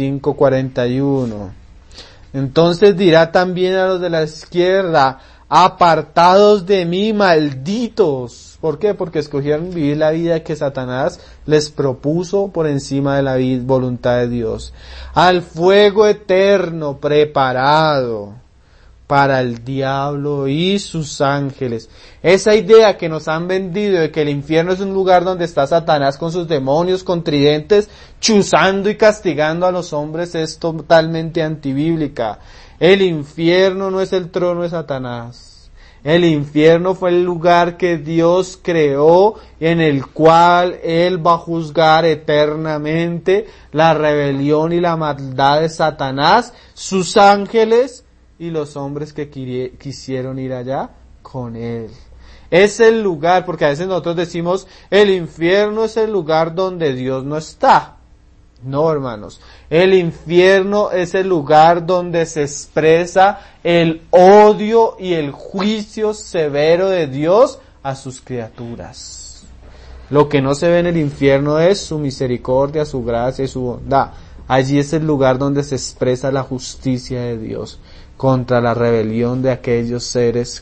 25:41. Entonces dirá también a los de la izquierda, apartados de mí, malditos. ¿Por qué? Porque escogieron vivir la vida que Satanás les propuso por encima de la voluntad de Dios. Al fuego eterno preparado para el diablo y sus ángeles. Esa idea que nos han vendido de que el infierno es un lugar donde está Satanás con sus demonios, con tridentes, chuzando y castigando a los hombres, es totalmente antibíblica. El infierno no es el trono de Satanás. El infierno fue el lugar que Dios creó, en el cual Él va a juzgar eternamente la rebelión y la maldad de Satanás, sus ángeles y los hombres que quisieron ir allá con Él. Es el lugar, porque a veces nosotros decimos, el infierno es el lugar donde Dios no está. No, hermanos. El infierno es el lugar donde se expresa el odio y el juicio severo de Dios a sus criaturas. Lo que no se ve en el infierno es su misericordia, su gracia y su bondad. Allí es el lugar donde se expresa la justicia de Dios contra la rebelión de aquellos seres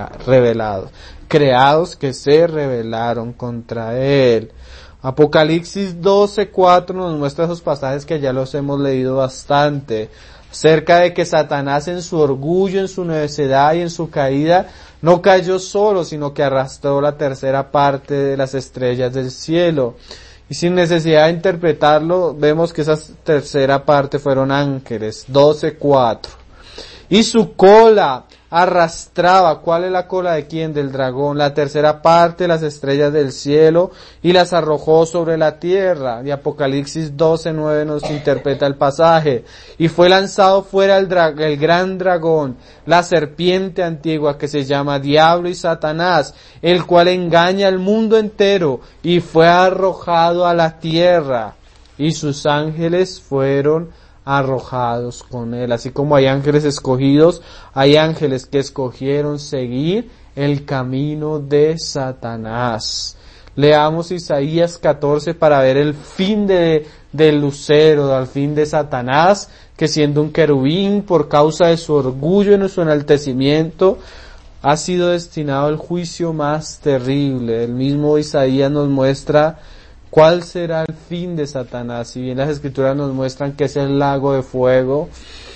creados que se rebelaron contra Él. Apocalipsis 12:4 nos muestra esos pasajes que ya los hemos leído bastante, acerca de que Satanás en su orgullo, en su necedad y en su caída, no cayó solo, sino que arrastró la tercera parte de las estrellas del cielo. Y sin necesidad de interpretarlo, vemos que esa tercera parte fueron ángeles, 12:4. Y su cola arrastraba, ¿cuál es la cola de quién? Del dragón, la tercera parte de las estrellas del cielo, y las arrojó sobre la tierra. Y Apocalipsis 12:9 nos interpreta el pasaje. Y fue lanzado fuera el gran dragón, la serpiente antigua que se llama Diablo y Satanás, el cual engaña al mundo entero, y fue arrojado a la tierra, y sus ángeles fueron arrojados con él. Así como hay ángeles escogidos, hay ángeles que escogieron seguir el camino de Satanás. Leamos Isaías 14 para ver el fin del lucero, al fin de Satanás, que siendo un querubín por causa de su orgullo y de su enaltecimiento, ha sido destinado al juicio más terrible. El mismo Isaías nos muestra ¿cuál será el fin de Satanás? Si bien las escrituras nos muestran que es el lago de fuego,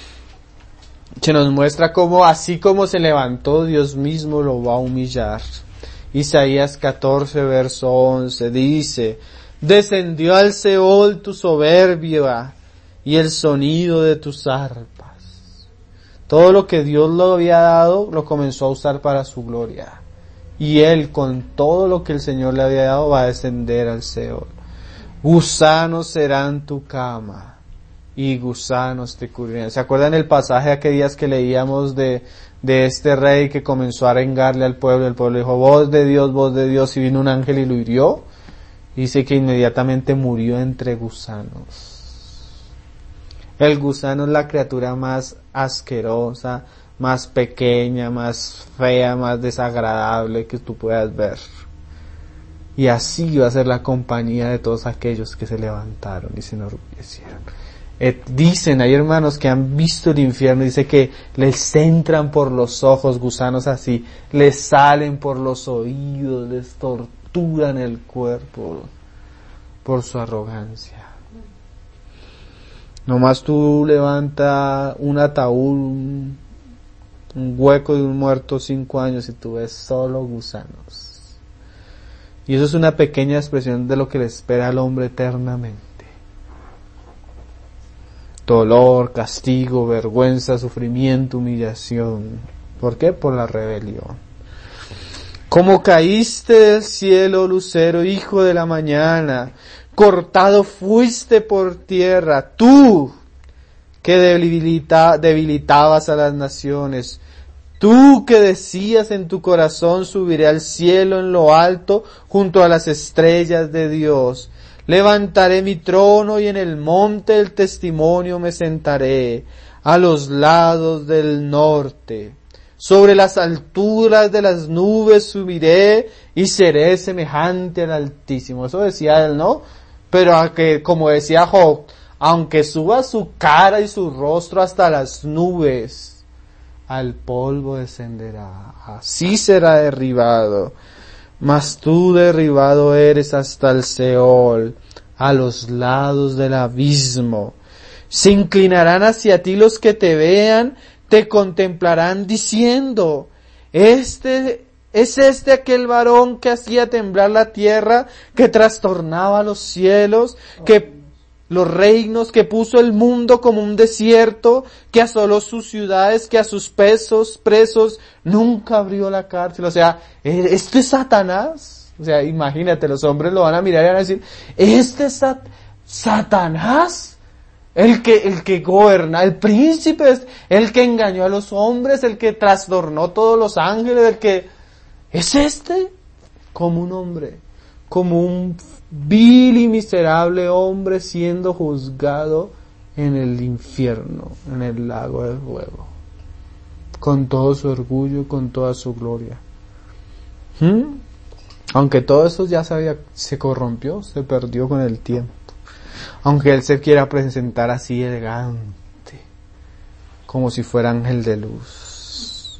que nos muestra cómo así como se levantó, Dios mismo lo va a humillar. Isaías 14 verso 11 dice, descendió al Seol tu soberbia y el sonido de tus arpas. Todo lo que Dios lo había dado, lo comenzó a usar para su gloria. Y él, con todo lo que el Señor le había dado, va a descender al Seol. Gusanos serán tu cama, y gusanos te cubrirán. ¿Se acuerdan el pasaje aquellos días que leíamos de este rey que comenzó a arengarle al pueblo? El pueblo dijo, voz de Dios, y vino un ángel y lo hirió. Dice que inmediatamente murió entre gusanos. El gusano es la criatura más asquerosa, más pequeña, más fea, más desagradable que tú puedas ver. Y así va a ser la compañía de todos aquellos que se levantaron y se enorgullecieron. Dicen, hay hermanos que han visto el infierno, dice que les entran por los ojos gusanos así, les salen por los oídos, les torturan el cuerpo por su arrogancia. Nomás tú levanta un ataúd, un hueco de un muerto 5 años y tú ves solo gusanos. Y eso es una pequeña expresión de lo que le espera al hombre eternamente. Dolor, castigo, vergüenza, sufrimiento, humillación. ¿Por qué? Por la rebelión. Como caíste del cielo, lucero, hijo de la mañana, cortado fuiste por tierra, tú que debilitabas a las naciones. Tú que decías en tu corazón, subiré al cielo en lo alto, junto a las estrellas de Dios. Levantaré mi trono y en el monte del testimonio me sentaré, a los lados del norte. Sobre las alturas de las nubes subiré y seré semejante al Altísimo. Eso decía él, ¿no? Pero como decía Job, aunque suba su cara y su rostro hasta las nubes, al polvo descenderá, así será derribado. Mas tú derribado eres hasta el Seol, a los lados del abismo. Se inclinarán hacia ti los que te vean, te contemplarán diciendo, ¿es aquel varón que hacía temblar la tierra, que trastornaba los cielos, que los reinos, que puso el mundo como un desierto, que asoló sus ciudades, que a sus presos nunca abrió la cárcel? O sea, ¿este es Satanás? O sea, imagínate, los hombres lo van a mirar y van a decir, ¿este es Satanás? El que gobierna, el príncipe, el que engañó a los hombres, el que trastornó todos los ángeles, ¿Es este? Como un hombre, como un vil y miserable hombre siendo juzgado en el infierno, en el lago del fuego, con todo su orgullo, con toda su gloria. Aunque todo eso ya se corrompió, se perdió con el tiempo. Aunque él se quiera presentar así elegante, como si fuera ángel de luz.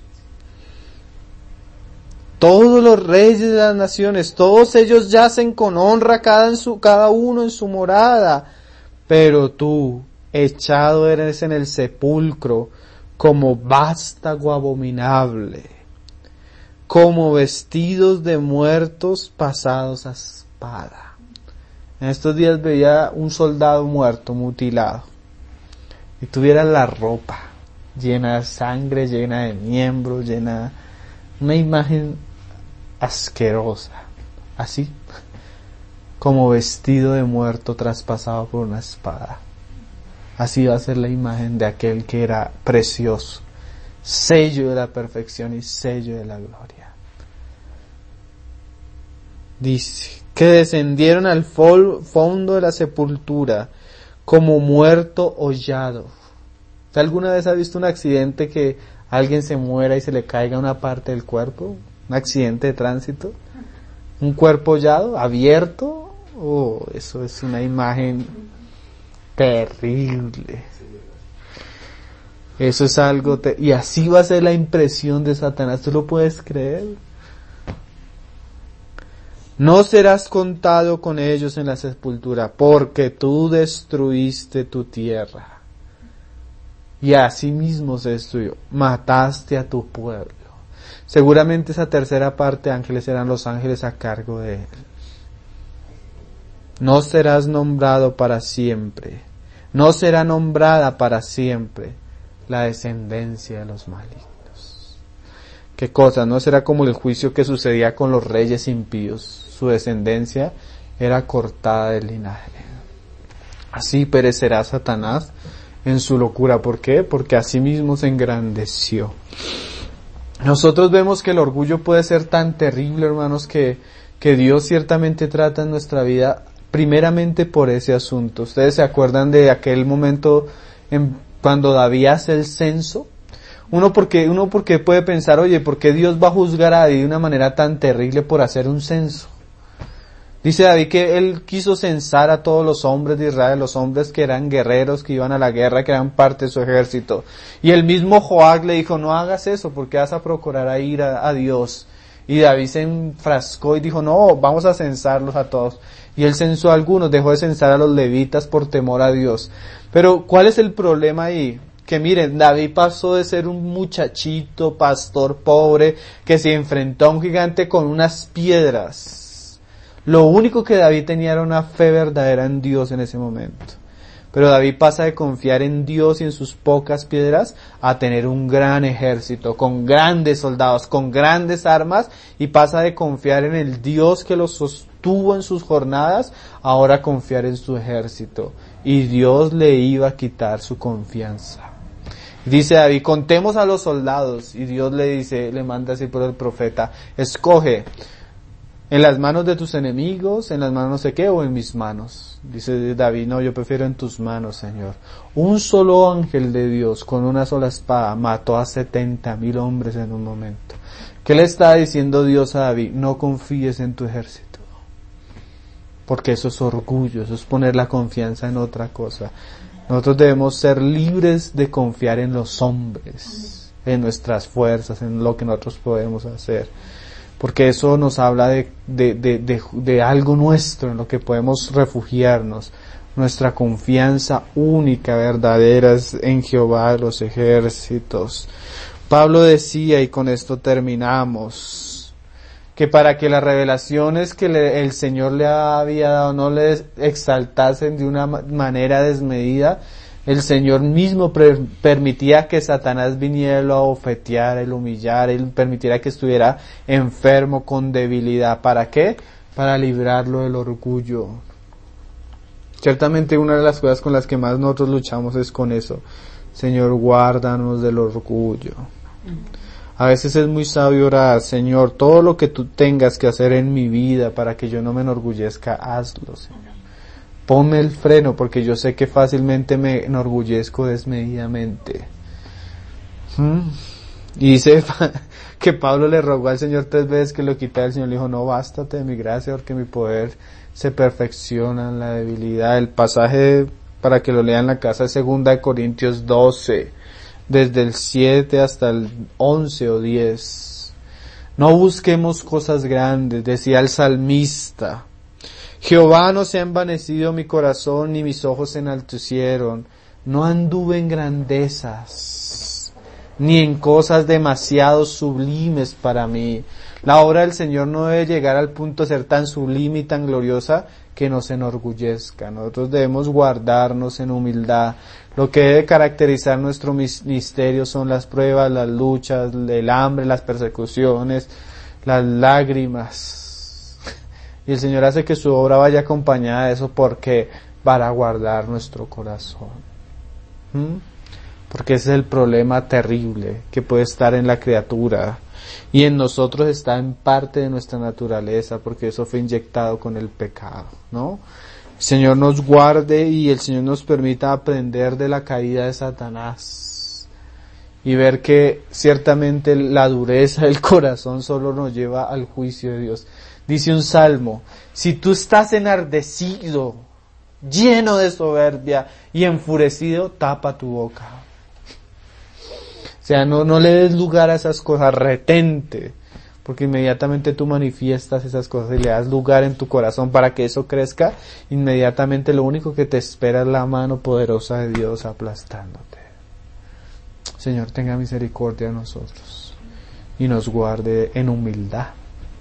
Todos los reyes de las naciones, todos ellos yacen con honra cada uno en su morada, pero tú, echado eres en el sepulcro como vástago abominable, como vestidos de muertos pasados a espada. En estos días veía un soldado muerto, mutilado, y tuviera la ropa llena de sangre, llena de miembros, una imagen asquerosa, así, como vestido de muerto traspasado por una espada. Así va a ser la imagen de aquel que era precioso, sello de la perfección y sello de la gloria. Dice que descendieron al fondo de la sepultura como muerto hollado. ¿Usted alguna vez ha visto un accidente que alguien se muera y se le caiga una parte del cuerpo? ¿Un accidente de tránsito? ¿Un cuerpo hollado, abierto? Oh, eso es una imagen terrible. Eso es algo... y así va a ser la impresión de Satanás. ¿Tú lo puedes creer? No serás contado con ellos en la sepultura, porque tú destruiste tu tierra. Y así mismo se destruyó. Mataste a tu pueblo. Seguramente esa tercera parte de ángeles eran los ángeles a cargo de él. No serás nombrado para siempre. No será nombrada para siempre la descendencia de los malignos. ¿Qué cosa? No será como el juicio que sucedía con los reyes impíos. Su descendencia era cortada del linaje. Así perecerá Satanás en su locura. ¿Por qué? Porque así mismo se engrandeció. Nosotros vemos que el orgullo puede ser tan terrible, hermanos, que Dios ciertamente trata en nuestra vida primeramente por ese asunto. ¿Ustedes se acuerdan de aquel momento cuando David hace el censo? Uno porque puede pensar, oye, ¿por qué Dios va a juzgar a David de una manera tan terrible por hacer un censo? Dice David que él quiso censar a todos los hombres de Israel, los hombres que eran guerreros, que iban a la guerra, que eran parte de su ejército. Y el mismo Joab le dijo, no hagas eso, porque vas a procurar a ir a Dios. Y David se enfrascó y dijo, no, vamos a censarlos a todos. Y él censó a algunos, dejó de censar a los levitas por temor a Dios. Pero, ¿cuál es el problema ahí? Que miren, David pasó de ser un muchachito, pastor pobre, que se enfrentó a un gigante con unas piedras. Lo único que David tenía era una fe verdadera en Dios en ese momento. Pero David pasa de confiar en Dios y en sus pocas piedras a tener un gran ejército, con grandes soldados, con grandes armas, y pasa de confiar en el Dios que los sostuvo en sus jornadas, ahora a confiar en su ejército. Y Dios le iba a quitar su confianza. Dice David, contemos a los soldados, y Dios le manda así por el profeta, escoge en las manos de tus enemigos, en las manos no sé qué, o en mis manos. Dice David, no, yo prefiero en tus manos, Señor. Un solo ángel de Dios con una sola espada mató a 70,000 hombres en un momento. ¿Qué le está diciendo Dios a David? No confíes en tu ejército. Porque eso es orgullo, eso es poner la confianza en otra cosa. Nosotros debemos ser libres de confiar en los hombres, en nuestras fuerzas, en lo que nosotros podemos hacer. Porque eso nos habla de algo nuestro en lo que podemos refugiarnos. Nuestra confianza única, verdadera, es en Jehová de los ejércitos. Pablo decía, y con esto terminamos, que para que las revelaciones que el Señor le había dado no le exaltasen de una manera desmedida, el Señor mismo permitía que Satanás viniera y lo abofeteara, y lo humillara, y permitiera que estuviera enfermo con debilidad. ¿Para qué? Para librarlo del orgullo. Ciertamente una de las cosas con las que más nosotros luchamos es con eso. Señor, guárdanos del orgullo. A veces es muy sabio orar, Señor, todo lo que tú tengas que hacer en mi vida para que yo no me enorgullezca, hazlo, Señor. Ponme el freno porque yo sé que fácilmente me enorgullezco desmedidamente. Y dice que Pablo le rogó al Señor 3 veces que lo quitara. El Señor le dijo, no, bástate de mi gracia porque mi poder se perfecciona en la debilidad. El pasaje para que lo lean en la casa es 2 Corintios 12, desde el 7 hasta el 11 o 10. No busquemos cosas grandes, decía el salmista. Jehová no se ha envanecido mi corazón, ni mis ojos se enaltecieron. No anduve en grandezas, ni en cosas demasiado sublimes para mí. La obra del Señor no debe llegar al punto de ser tan sublime y tan gloriosa que nos enorgullezca. Nosotros debemos guardarnos en humildad. Lo que debe caracterizar nuestro ministerio son las pruebas, las luchas, el hambre, las persecuciones, las lágrimas. Y el Señor hace que su obra vaya acompañada de eso porque para guardar nuestro corazón. Porque ese es el problema terrible que puede estar en la criatura. Y en nosotros está en parte de nuestra naturaleza, porque eso fue inyectado con el pecado, ¿no? El Señor nos guarde y el Señor nos permita aprender de la caída de Satanás y ver que ciertamente la dureza del corazón solo nos lleva al juicio de Dios. Dice un salmo, si tú estás enardecido, lleno de soberbia y enfurecido, tapa tu boca. O sea, no le des lugar a esas cosas, retente, porque inmediatamente tú manifiestas esas cosas y le das lugar en tu corazón para que eso crezca, inmediatamente lo único que te espera es la mano poderosa de Dios aplastándote. Señor, tenga misericordia de nosotros y nos guarde en humildad.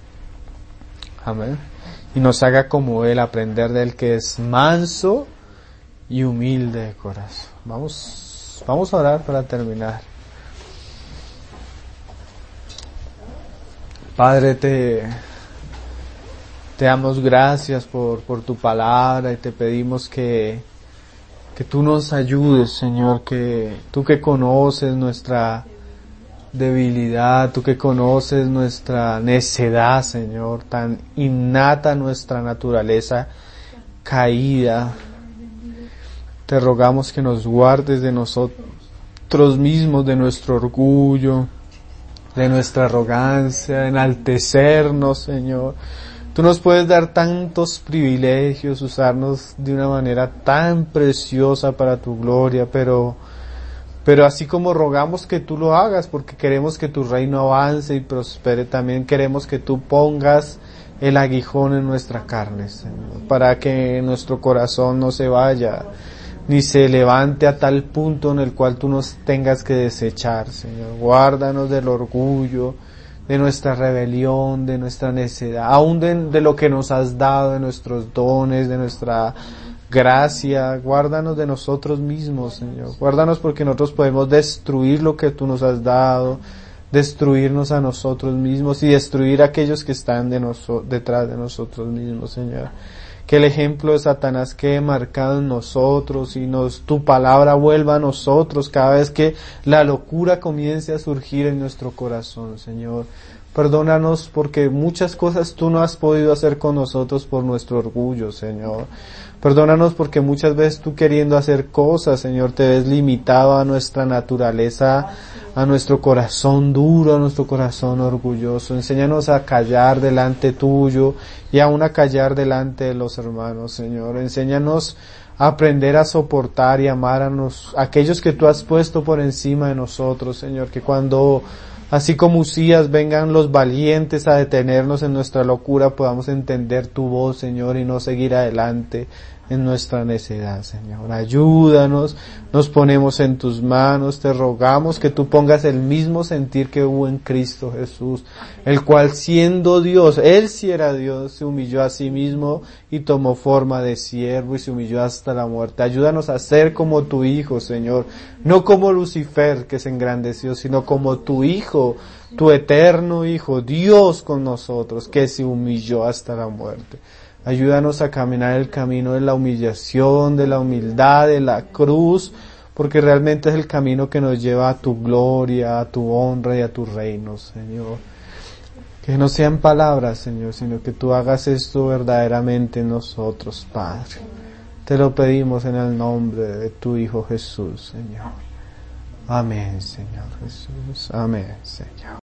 Amén. Y nos haga como Él, aprender de Él que es manso y humilde de corazón. Vamos a orar para terminar. Padre, te damos gracias por tu palabra y te pedimos que tú nos ayudes, Señor, que tú que conoces nuestra debilidad, tú que conoces nuestra necedad, Señor, tan innata nuestra naturaleza caída, te rogamos que nos guardes de nosotros mismos, de nuestro orgullo, de nuestra arrogancia, de enaltecernos, Señor. Tú nos puedes dar tantos privilegios, usarnos de una manera tan preciosa para tu gloria, pero así como rogamos que tú lo hagas, porque queremos que tu reino avance y prospere, también queremos que tú pongas el aguijón en nuestra carne, Señor, para que nuestro corazón no se vaya, ni se levante a tal punto en el cual tú nos tengas que desechar, Señor. Guárdanos del orgullo, de nuestra rebelión, de nuestra necedad, aún de lo que nos has dado, de nuestros dones, de nuestra gracia. Guárdanos de nosotros mismos, Señor. Guárdanos porque nosotros podemos destruir lo que tú nos has dado, destruirnos a nosotros mismos y destruir a aquellos que están detrás de nosotros mismos, Señor. Que el ejemplo de Satanás quede marcado en nosotros y tu palabra vuelva a nosotros cada vez que la locura comience a surgir en nuestro corazón, Señor. Perdónanos porque muchas cosas tú no has podido hacer con nosotros por nuestro orgullo, Señor. Perdónanos porque muchas veces tú queriendo hacer cosas, Señor, te ves limitado a nuestra naturaleza, a nuestro corazón duro, a nuestro corazón orgulloso. Enséñanos a callar delante tuyo y aún a callar delante de los hermanos, Señor. Enséñanos a aprender a soportar y amar a aquellos que tú has puesto por encima de nosotros, Señor. Que cuando, así como Usías, vengan los valientes a detenernos en nuestra locura, podamos entender tu voz, Señor, y no seguir adelante en nuestra necedad, Señor. Ayúdanos, nos ponemos en tus manos, te rogamos que tú pongas el mismo sentir que hubo en Cristo Jesús, el cual siendo Dios, Él sí era Dios, se humilló a sí mismo y tomó forma de siervo y se humilló hasta la muerte. Ayúdanos a ser como tu Hijo, Señor, no como Lucifer que se engrandeció, sino como tu Hijo, tu eterno Hijo, Dios con nosotros, que se humilló hasta la muerte. Ayúdanos a caminar el camino de la humillación, de la humildad, de la cruz, porque realmente es el camino que nos lleva a tu gloria, a tu honra y a tu reino, Señor. Que no sean palabras, Señor, sino que tú hagas esto verdaderamente en nosotros, Padre. Te lo pedimos en el nombre de tu Hijo Jesús, Señor. Amén, Señor Jesús. Amén, Señor.